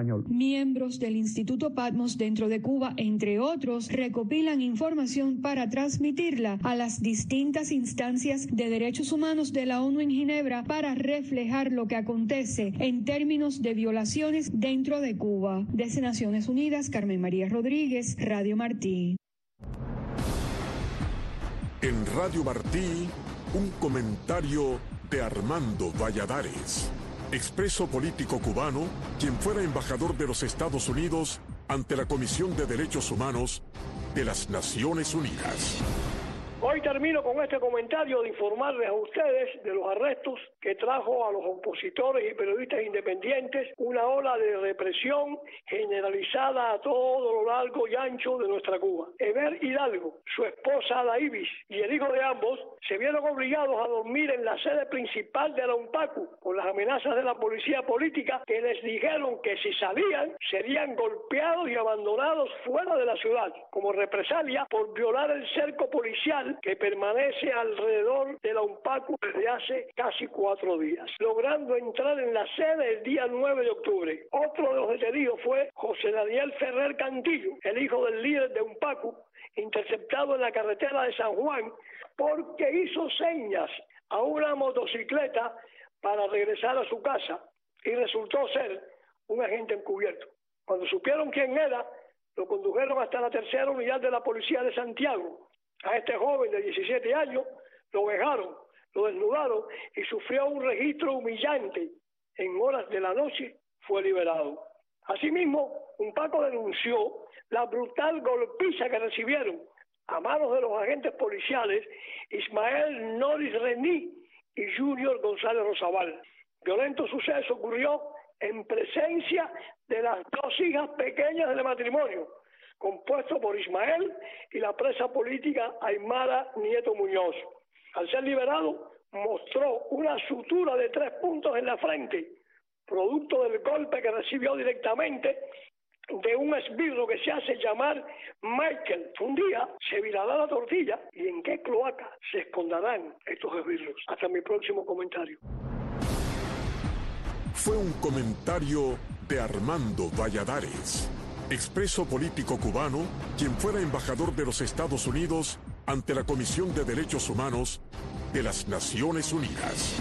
español. Miembros del Instituto Patmos dentro de Cuba, entre otros, recopilan información para transmitirla a las distintas instancias de derechos humanos de la ONU en Ginebra para reflejar lo que acontece en términos de violaciones dentro de Cuba. Desde Naciones Unidas, Carmen María Rodríguez, Radio Martí. En Radio Martí, un comentario de Armando Valladares, expreso político cubano, quien fuera embajador de los Estados Unidos ante la Comisión de Derechos Humanos de las Naciones Unidas. Hoy termino con este comentario de informarles a ustedes de los arrestos que trajo a los opositores y periodistas independientes una ola de represión generalizada a todo lo largo y ancho de nuestra Cuba. Eber Hidalgo, su esposa Ada Ibis y el hijo de ambos se vieron obligados a dormir en la sede principal de la UNPACU por las amenazas de la policía política, que les dijeron que si salían serían golpeados y abandonados fuera de la ciudad como represalia por violar el cerco policial que permanece alrededor de la UNPACU desde hace casi cuatro días, logrando entrar en la sede el día nueve de octubre. Otro de los detenidos fue José Daniel Ferrer Cantillo, el hijo del líder de UNPACU, interceptado en la carretera de San Juan porque hizo señas a una motocicleta para regresar a su casa y resultó ser un agente encubierto. Cuando supieron quién era, lo condujeron hasta la tercera unidad de la policía de Santiago. A este joven de diecisiete años lo vejaron, lo desnudaron y sufrió un registro humillante. En horas de la noche fue liberado. Asimismo, UNPACU denunció la brutal golpiza que recibieron a manos de los agentes policiales Ismael Noris Rení y Junior González Rosabal. Violento suceso ocurrió en presencia de las dos hijas pequeñas del matrimonio, compuesto por Ismael y la presa política Aymara Nieto Muñoz. Al ser liberado, mostró una sutura de tres puntos en la frente, producto del golpe que recibió directamente de un esbirro que se hace llamar Michael. Un día se virará la tortilla y en qué cloaca se esconderán estos esbirros. Hasta mi próximo comentario. Fue un comentario de Armando Valladares, expreso político cubano, quien fuera embajador de los Estados Unidos ante la Comisión de Derechos Humanos de las Naciones Unidas.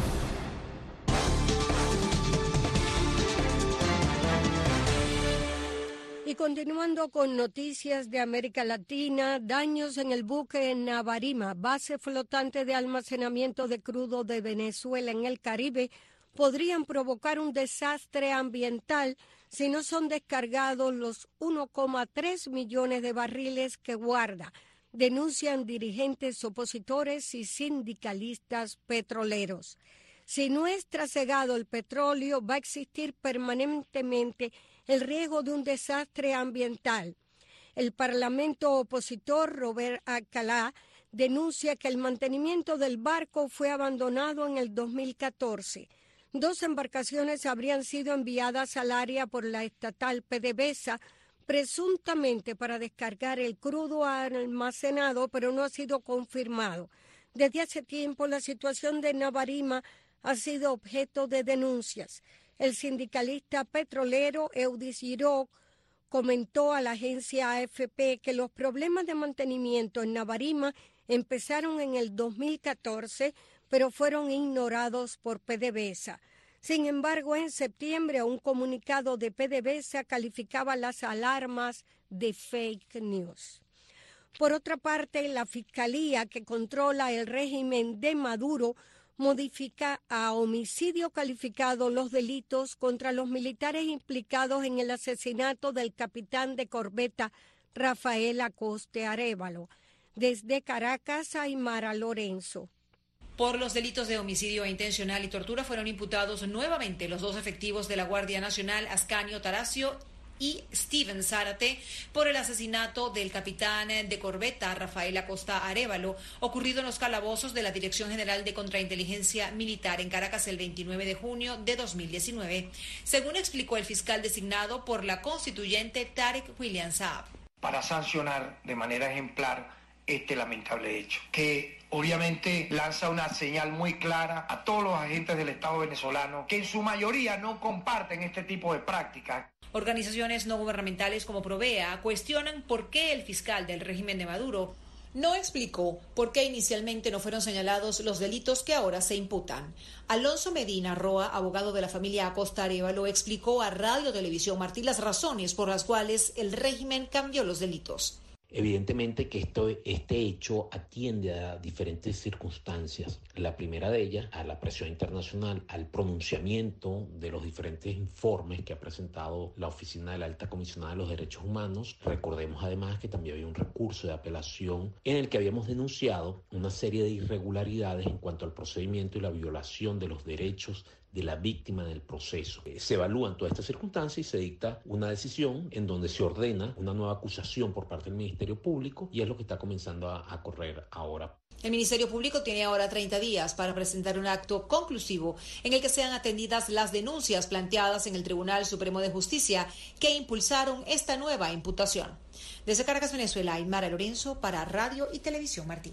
Y continuando con noticias de América Latina, daños en el buque en Navarima, base flotante de almacenamiento de crudo de Venezuela en el Caribe, podrían provocar un desastre ambiental si no son descargados los uno coma tres millones de barriles que guarda, denuncian dirigentes opositores y sindicalistas petroleros. Si no es trasegado el petróleo, va a existir permanentemente el riesgo de un desastre ambiental. El parlamento opositor, Robert Alcalá, denuncia que el mantenimiento del barco fue abandonado en el dos mil catorce. Dos embarcaciones habrían sido enviadas al área por la estatal PDVSA, presuntamente para descargar el crudo almacenado, pero no ha sido confirmado. Desde hace tiempo la situación de Navarima ha sido objeto de denuncias. El sindicalista petrolero Eudis Giró comentó a la agencia A F P que los problemas de mantenimiento en Navarima empezaron en el dos mil catorce, pero fueron ignorados por PDVSA. Sin embargo, en septiembre, un comunicado de PDVSA calificaba las alarmas de fake news. Por otra parte, la Fiscalía, que controla el régimen de Maduro, modifica a homicidio calificado los delitos contra los militares implicados en el asesinato del capitán de corbeta Rafael Acoste Arévalo. Desde Caracas, Aymara Lorenzo. Por los delitos de homicidio intencional y tortura fueron imputados nuevamente los dos efectivos de la Guardia Nacional, Ascanio Taracio y Steven Zárate, por el asesinato del capitán de corbeta Rafael Acosta Arévalo, ocurrido en los calabozos de la Dirección General de Contrainteligencia Militar en Caracas el veintinueve de junio de dos mil diecinueve, según explicó el fiscal designado por la constituyente Tarek William Saab. Para sancionar de manera ejemplar este lamentable hecho, que obviamente lanza una señal muy clara a todos los agentes del Estado venezolano que en su mayoría no comparten este tipo de prácticas. Organizaciones no gubernamentales como Provea cuestionan por qué el fiscal del régimen de Maduro no explicó por qué inicialmente no fueron señalados los delitos que ahora se imputan. Alonso Medina Roa, abogado de la familia Acosta Arévalo, explicó a Radio Televisión Martí las razones por las cuales el régimen cambió los delitos. Evidentemente que esto, este hecho atiende a diferentes circunstancias. La primera de ellas, a la presión internacional, al pronunciamiento de los diferentes informes que ha presentado la Oficina de la Alta Comisionada de los Derechos Humanos. Recordemos además que también había un recurso de apelación en el que habíamos denunciado una serie de irregularidades en cuanto al procedimiento y la violación de los derechos de la víctima del proceso. Se evalúan todas estas circunstancias y se dicta una decisión en donde se ordena una nueva acusación por parte del Ministerio Público y es lo que está comenzando a, a correr ahora. El Ministerio Público tiene ahora treinta días para presentar un acto conclusivo en el que sean atendidas las denuncias planteadas en el Tribunal Supremo de Justicia que impulsaron esta nueva imputación. Desde Caracas, Venezuela, Aymara Lorenzo para Radio y Televisión Martí.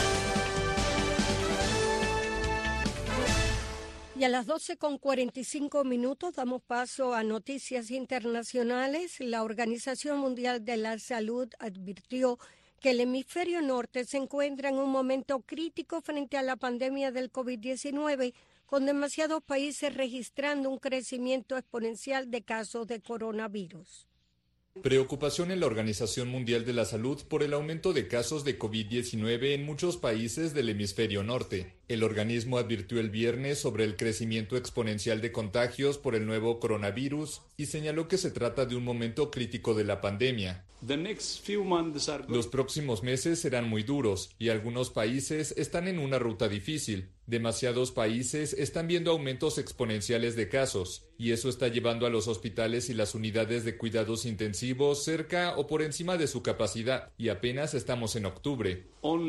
Y a las doce con cuarenta y cinco minutos damos paso a noticias internacionales. La Organización Mundial de la Salud advirtió que el hemisferio norte se encuentra en un momento crítico frente a la pandemia del COVID diecinueve, con demasiados países registrando un crecimiento exponencial de casos de coronavirus. Preocupación en la Organización Mundial de la Salud por el aumento de casos de COVID diecinueve en muchos países del hemisferio norte. El organismo advirtió el viernes sobre el crecimiento exponencial de contagios por el nuevo coronavirus y señaló que se trata de un momento crítico de la pandemia. Los próximos meses serán muy duros y algunos países están en una ruta difícil. Demasiados países están viendo aumentos exponenciales de casos y eso está llevando a los hospitales y las unidades de cuidados intensivos cerca o por encima de su capacidad y apenas estamos en octubre.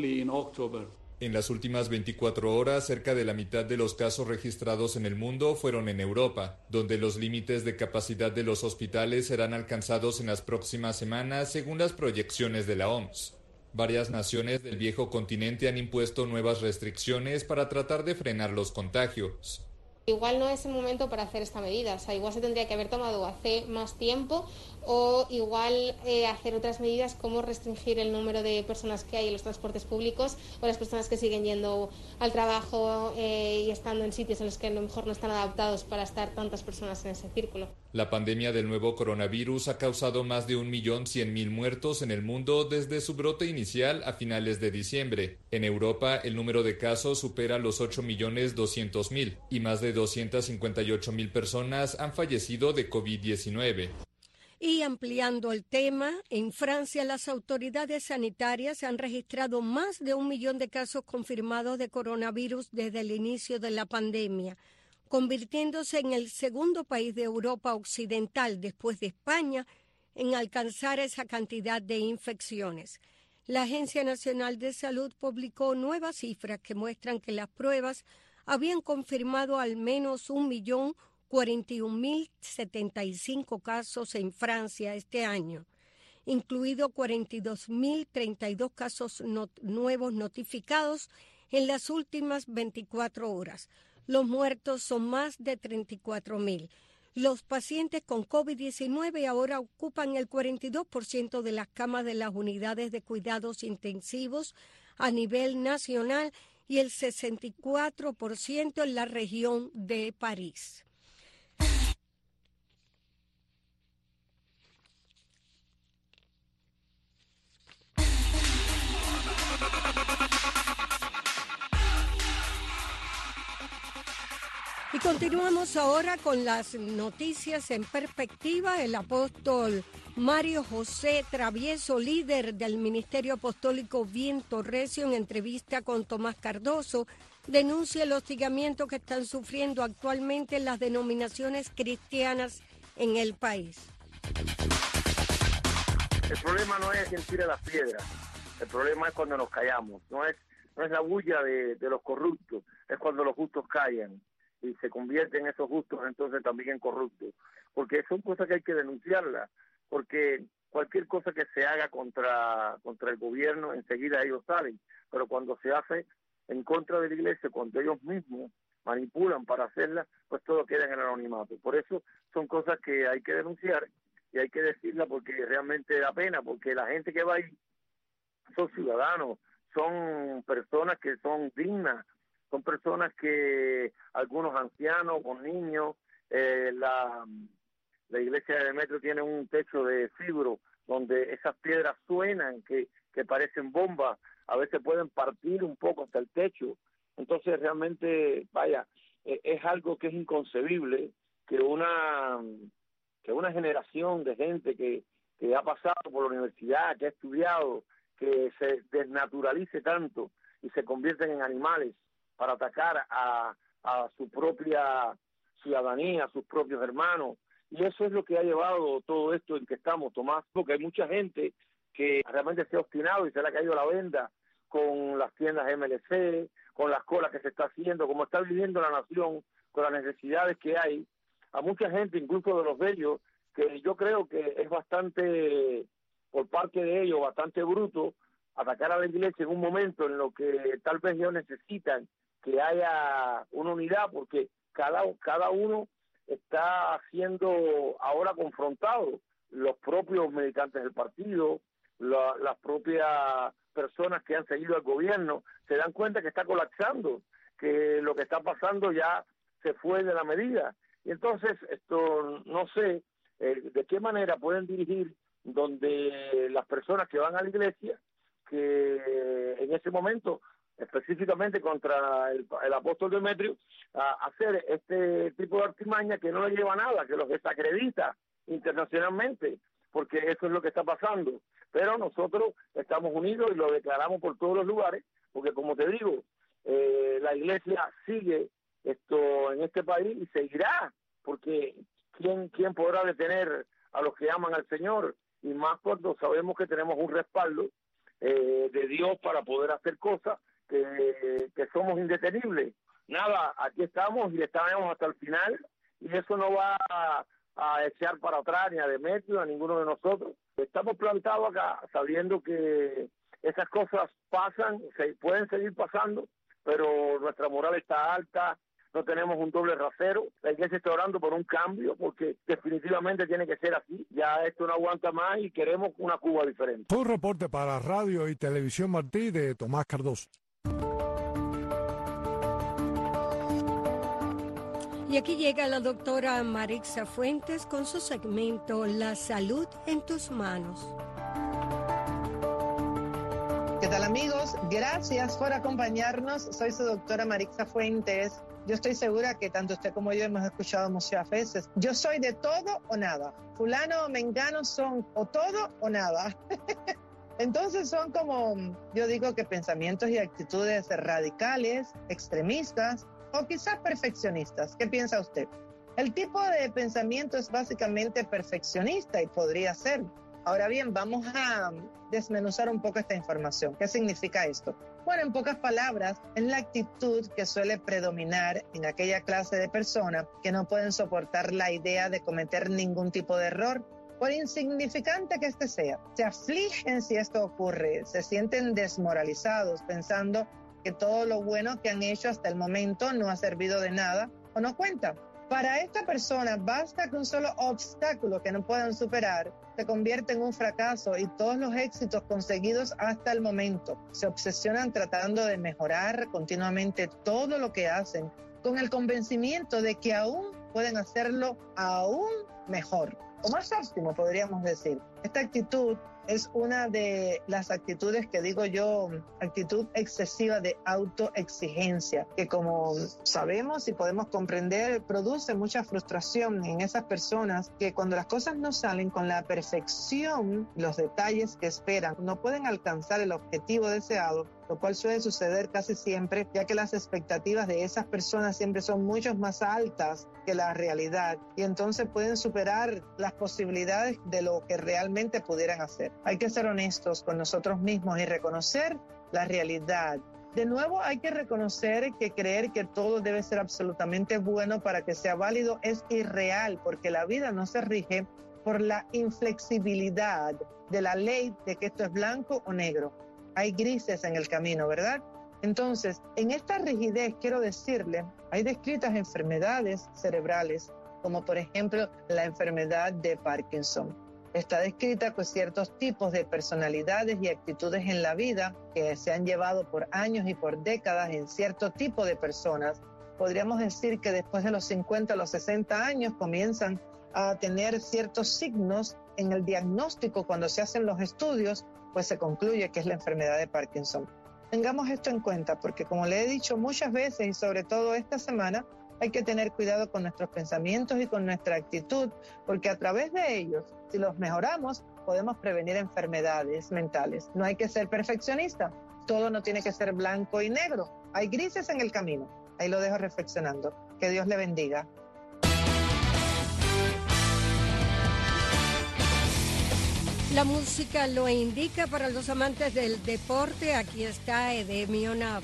En las últimas veinticuatro horas, cerca de la mitad de los casos registrados en el mundo fueron en Europa, donde los límites de capacidad de los hospitales serán alcanzados en las próximas semanas según las proyecciones de la O M S. Varias naciones del viejo continente han impuesto nuevas restricciones para tratar de frenar los contagios. Igual no es el momento para hacer esta medida, o sea, igual se tendría que haber tomado hace más tiempo o igual eh, hacer otras medidas como restringir el número de personas que hay en los transportes públicos o las personas que siguen yendo al trabajo eh, y estando en sitios en los que a lo mejor no están adaptados para estar tantas personas en ese círculo. La pandemia del nuevo coronavirus ha causado más de un millón cien mil muertos en el mundo desde su brote inicial a finales de diciembre. En Europa, el número de casos supera los ocho millones doscientos mil y más de doscientas cincuenta y ocho mil personas han fallecido de COVID diecinueve. Y ampliando el tema, en Francia las autoridades sanitarias han registrado más de un millón de casos confirmados de coronavirus desde el inicio de la pandemia, convirtiéndose en el segundo país de Europa Occidental, después de España, en alcanzar esa cantidad de infecciones. La Agencia Nacional de Salud publicó nuevas cifras que muestran que las pruebas habían confirmado al menos un millón cuarenta y un mil setenta y cinco casos en Francia este año, incluido cuarenta y dos mil treinta y dos casos no, nuevos notificados en las últimas veinticuatro horas. Los muertos son más de treinta y cuatro mil. Los pacientes con COVID diecinueve ahora ocupan el cuarenta y dos por ciento de las camas de las unidades de cuidados intensivos a nivel nacional y el sesenta y cuatro por ciento en la región de París. Y continuamos ahora con las noticias en perspectiva. El apóstol Mario José Travieso, líder del Ministerio Apostólico Viento Recio, en entrevista con Tomás Cardoso, denuncia el hostigamiento que están sufriendo actualmente las denominaciones cristianas en el país. El problema no es quien tira las piedras, el problema es cuando nos callamos, no es, no es la bulla de, de los corruptos, es cuando los justos callan y se convierten esos justos entonces también en corruptos, porque son cosas que hay que denunciarlas, porque cualquier cosa que se haga contra contra el gobierno, enseguida ellos salen, pero cuando se hace en contra de la iglesia, cuando ellos mismos manipulan para hacerlas, pues todo queda en el anonimato. Por eso son cosas que hay que denunciar y hay que decirlas porque realmente da pena, porque la gente que va ahí son ciudadanos, son personas que son dignas, son personas que, algunos ancianos con niños, eh, la, la iglesia de Demetrio tiene un techo de fibro donde esas piedras suenan, que, que parecen bombas, a veces pueden partir un poco hasta el techo. Entonces realmente, vaya, eh, es algo que es inconcebible que una, que una generación de gente que, que ha pasado por la universidad, que ha estudiado, que se desnaturalice tanto y se convierten en animales para atacar a, a su propia ciudadanía, a sus propios hermanos. Y eso es lo que ha llevado todo esto en que estamos, Tomás, porque hay mucha gente que realmente se ha obstinado y se le ha caído la venda con las tiendas M L C, con las colas que se está haciendo, como está viviendo la nación, con las necesidades que hay. A mucha gente, incluso de los de ellos, que yo creo que es bastante, por parte de ellos, bastante bruto, atacar a la iglesia en un momento en lo que tal vez ellos necesitan que haya una unidad, porque cada, cada uno está siendo ahora confrontado, los propios militantes del partido, la, las propias personas que han seguido al gobierno, se dan cuenta que está colapsando, que lo que está pasando ya se fue de la medida. Y entonces, esto no sé eh, de qué manera pueden dirigir donde las personas que van a la iglesia, que en ese momento, específicamente contra el, el apóstol Demetrio, a hacer este tipo de artimaña que no le lleva a nada, que los desacredita internacionalmente, porque eso es lo que está pasando. Pero nosotros estamos unidos y lo declaramos por todos los lugares, porque como te digo, eh, la iglesia sigue esto en este país y seguirá, porque ¿quién, quién podrá detener a los que aman al Señor? Y más cuando sabemos que tenemos un respaldo eh, de Dios para poder hacer cosas, que, que somos indetenibles. Nada, aquí estamos y estaremos hasta el final, y eso no va a, a echar para atrás ni a Demetrio, a ninguno de nosotros. Estamos plantados acá sabiendo que esas cosas pasan, se pueden seguir pasando, pero nuestra moral está alta, no tenemos un doble rasero. La iglesia está orando por un cambio, porque definitivamente tiene que ser así. Ya esto no aguanta más y queremos una Cuba diferente. Un reporte para Radio y Televisión Martí de Tomás Cardoso. Y aquí llega la doctora Marixa Fuentes con su segmento La Salud en tus manos. ¿Qué tal, amigos? Gracias por acompañarnos. Soy su doctora Marixa Fuentes. Yo estoy segura que tanto usted como yo hemos escuchado muchas veces. Yo soy de todo o nada. Fulano o mengano son o todo o nada. Entonces son como, yo digo que pensamientos y actitudes radicales, extremistas, o quizás perfeccionistas. ¿Qué piensa usted? El tipo de pensamiento es básicamente perfeccionista y podría ser. Ahora bien, vamos a desmenuzar un poco esta información. ¿Qué significa esto? Bueno, en pocas palabras, es la actitud que suele predominar en aquella clase de personas que no pueden soportar la idea de cometer ningún tipo de error, por insignificante que este sea. Se afligen si esto ocurre, se sienten desmoralizados pensando que todo lo bueno que han hecho hasta el momento no ha servido de nada o no cuenta. Para esta persona basta que un solo obstáculo que no puedan superar se convierte en un fracaso y todos los éxitos conseguidos hasta el momento. Se obsesionan tratando de mejorar continuamente todo lo que hacen con el convencimiento de que aún pueden hacerlo aún mejor o más óptimo, podríamos decir. Esta actitud es una de las actitudes que digo yo, actitud excesiva de autoexigencia, que como sabemos y podemos comprender, produce mucha frustración en esas personas que cuando las cosas no salen con la perfección, los detalles que esperan, no pueden alcanzar el objetivo deseado, lo cual suele suceder casi siempre, ya que las expectativas de esas personas siempre son mucho más altas que la realidad, y entonces pueden superar las posibilidades de lo que realmente pudieran hacer. Hay que ser honestos con nosotros mismos y reconocer la realidad. De nuevo, hay que reconocer que creer que todo debe ser absolutamente bueno para que sea válido es irreal, porque la vida no se rige por la inflexibilidad de la ley de que esto es blanco o negro. Hay grises en el camino, ¿verdad? Entonces, en esta rigidez, quiero decirle, hay descritas enfermedades cerebrales, como por ejemplo la enfermedad de Parkinson. Está descrita con ciertos tipos de personalidades y actitudes en la vida que se han llevado por años y por décadas en cierto tipo de personas. Podríamos decir que después de los cincuenta a los sesenta años comienzan a tener ciertos signos en el diagnóstico. Cuando se hacen los estudios, pues se concluye que es la enfermedad de Parkinson. Tengamos esto en cuenta porque, como le he dicho muchas veces y sobre todo esta semana, hay que tener cuidado con nuestros pensamientos y con nuestra actitud, porque a través de ellos, si los mejoramos, podemos prevenir enfermedades mentales. No hay que ser perfeccionista, todo no tiene que ser blanco y negro, hay grises en el camino. Ahí lo dejo reflexionando. Que Dios le bendiga. La música lo indica para los amantes del deporte. Aquí está Edemio Navas.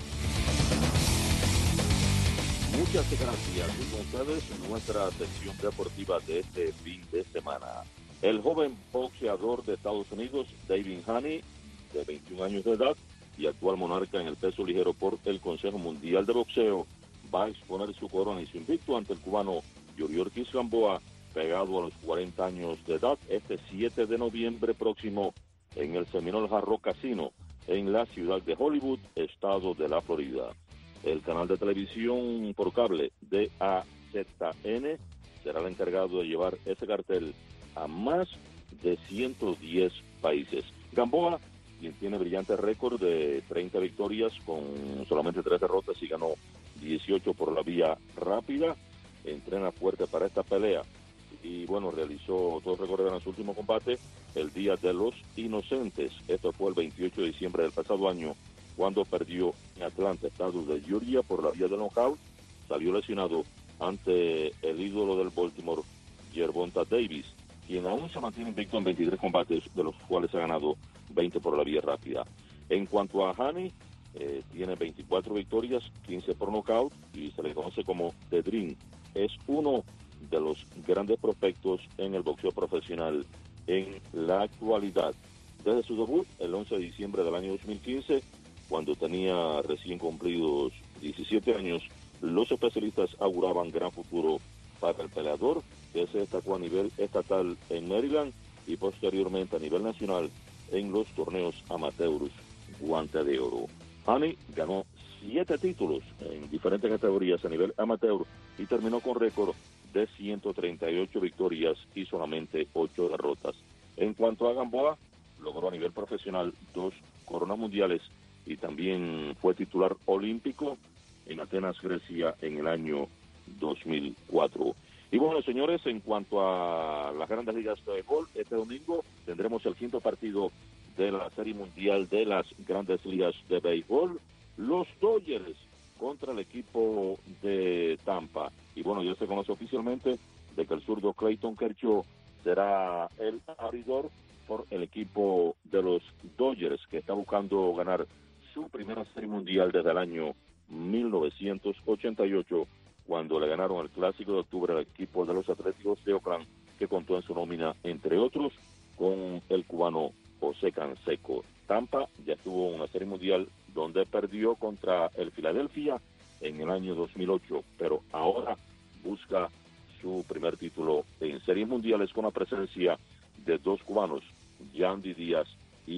Muchas gracias. Y con ustedes en nuestra sección deportiva de este fin de semana. El joven boxeador de Estados Unidos, Devin Haney, de veintiún años de edad y actual monarca en el peso ligero por el Consejo Mundial de Boxeo, va a exponer su corona y su invicto ante el cubano Yuriorkis Gamboa, pegado a los cuarenta años de edad, este siete de noviembre próximo en el Seminole Hard Rock Casino en la ciudad de Hollywood, estado de la Florida. El canal de televisión por cable D A Z N será el encargado de llevar ese cartel a más de ciento diez países. Gamboa, quien tiene brillante récord de treinta victorias con solamente tres derrotas y ganó dieciocho por la vía rápida, entrena fuerte para esta pelea. Y bueno, realizó, todos recordarán su último combate, el Día de los Inocentes. Esto fue el veintiocho de diciembre del pasado año, cuando perdió en Atlanta, estado de Georgia, por la vía del knockout. Salió lesionado ante el ídolo del Baltimore, Gervonta Davis, quien aún se mantiene invicto en veintitrés combates, de los cuales ha ganado veinte por la vía rápida. En cuanto a Haney, eh, tiene veinticuatro victorias, quince por knockout, y se le conoce como The Dream. Es uno de los grandes prospectos en el boxeo profesional en la actualidad. Desde su debut, el once de diciembre del año dos mil quince, cuando tenía recién cumplidos diecisiete años, los especialistas auguraban gran futuro para el peleador, que se destacó a nivel estatal en Maryland y posteriormente a nivel nacional en los torneos amateurs Guante de Oro. Haney ganó siete títulos en diferentes categorías a nivel amateur y terminó con récord de ciento treinta y ocho victorias y solamente ocho derrotas. En cuanto a Gamboa, logró a nivel profesional dos coronas mundiales y también fue titular olímpico en Atenas, Grecia, en el año dos mil cuatro. Y bueno, señores, en cuanto a las grandes ligas de béisbol, este domingo tendremos el quinto partido de la Serie Mundial de las Grandes Ligas de Béisbol. Los Dodgers contra el equipo de Tampa. Y bueno, ya se conoce oficialmente de que el zurdo Clayton Kershaw será el abridor por el equipo de los Dodgers, que está buscando ganar su primera Serie Mundial desde el año mil novecientos ochenta y ocho, cuando le ganaron el Clásico de Octubre al equipo de los Atléticos de Oakland, que contó en su nómina, entre otros, con el cubano José Canseco. Tampa ya tuvo una Serie Mundial donde perdió contra el Philadelphia en el año dos mil ocho, pero ahora busca su primer título en Series Mundiales con la presencia de dos cubanos, Yandy Díaz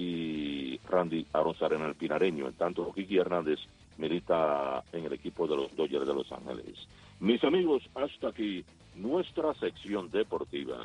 y Randy Arozarena, el pinareño. En tanto, Kiki Hernández milita en el equipo de los Dodgers de Los Ángeles. Mis amigos, hasta aquí nuestra sección deportiva.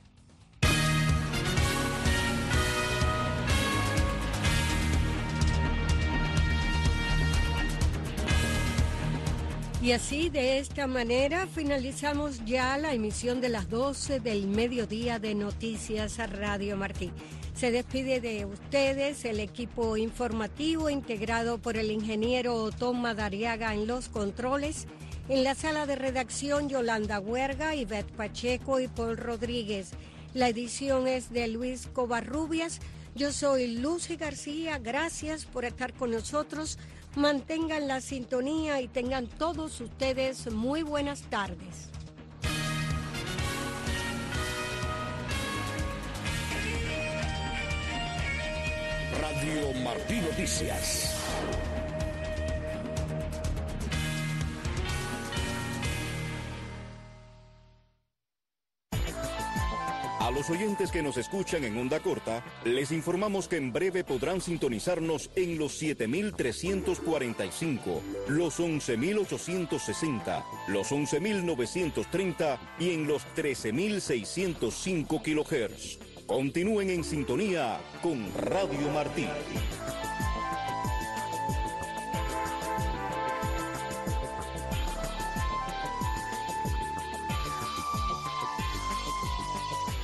Y así, de esta manera, finalizamos ya la emisión de las doce del mediodía de Noticias a Radio Martí. Se despide de ustedes el equipo informativo integrado por el ingeniero Otón Madariaga en los controles, en la sala de redacción Yolanda Huerga, Ivette Pacheco y Paul Rodríguez. La edición es de Luis Covarrubias. Yo soy Lucy García. Gracias por estar con nosotros. Mantengan la sintonía y tengan todos ustedes muy buenas tardes. Radio Martí Noticias. los oyentes que nos escuchan en onda corta, les informamos que en breve podrán sintonizarnos en los siete mil trescientos cuarenta y cinco, los once mil ochocientos sesenta, los once mil novecientos treinta y en los trece mil seiscientos cinco kilohertz. Continúen en sintonía con Radio Martí.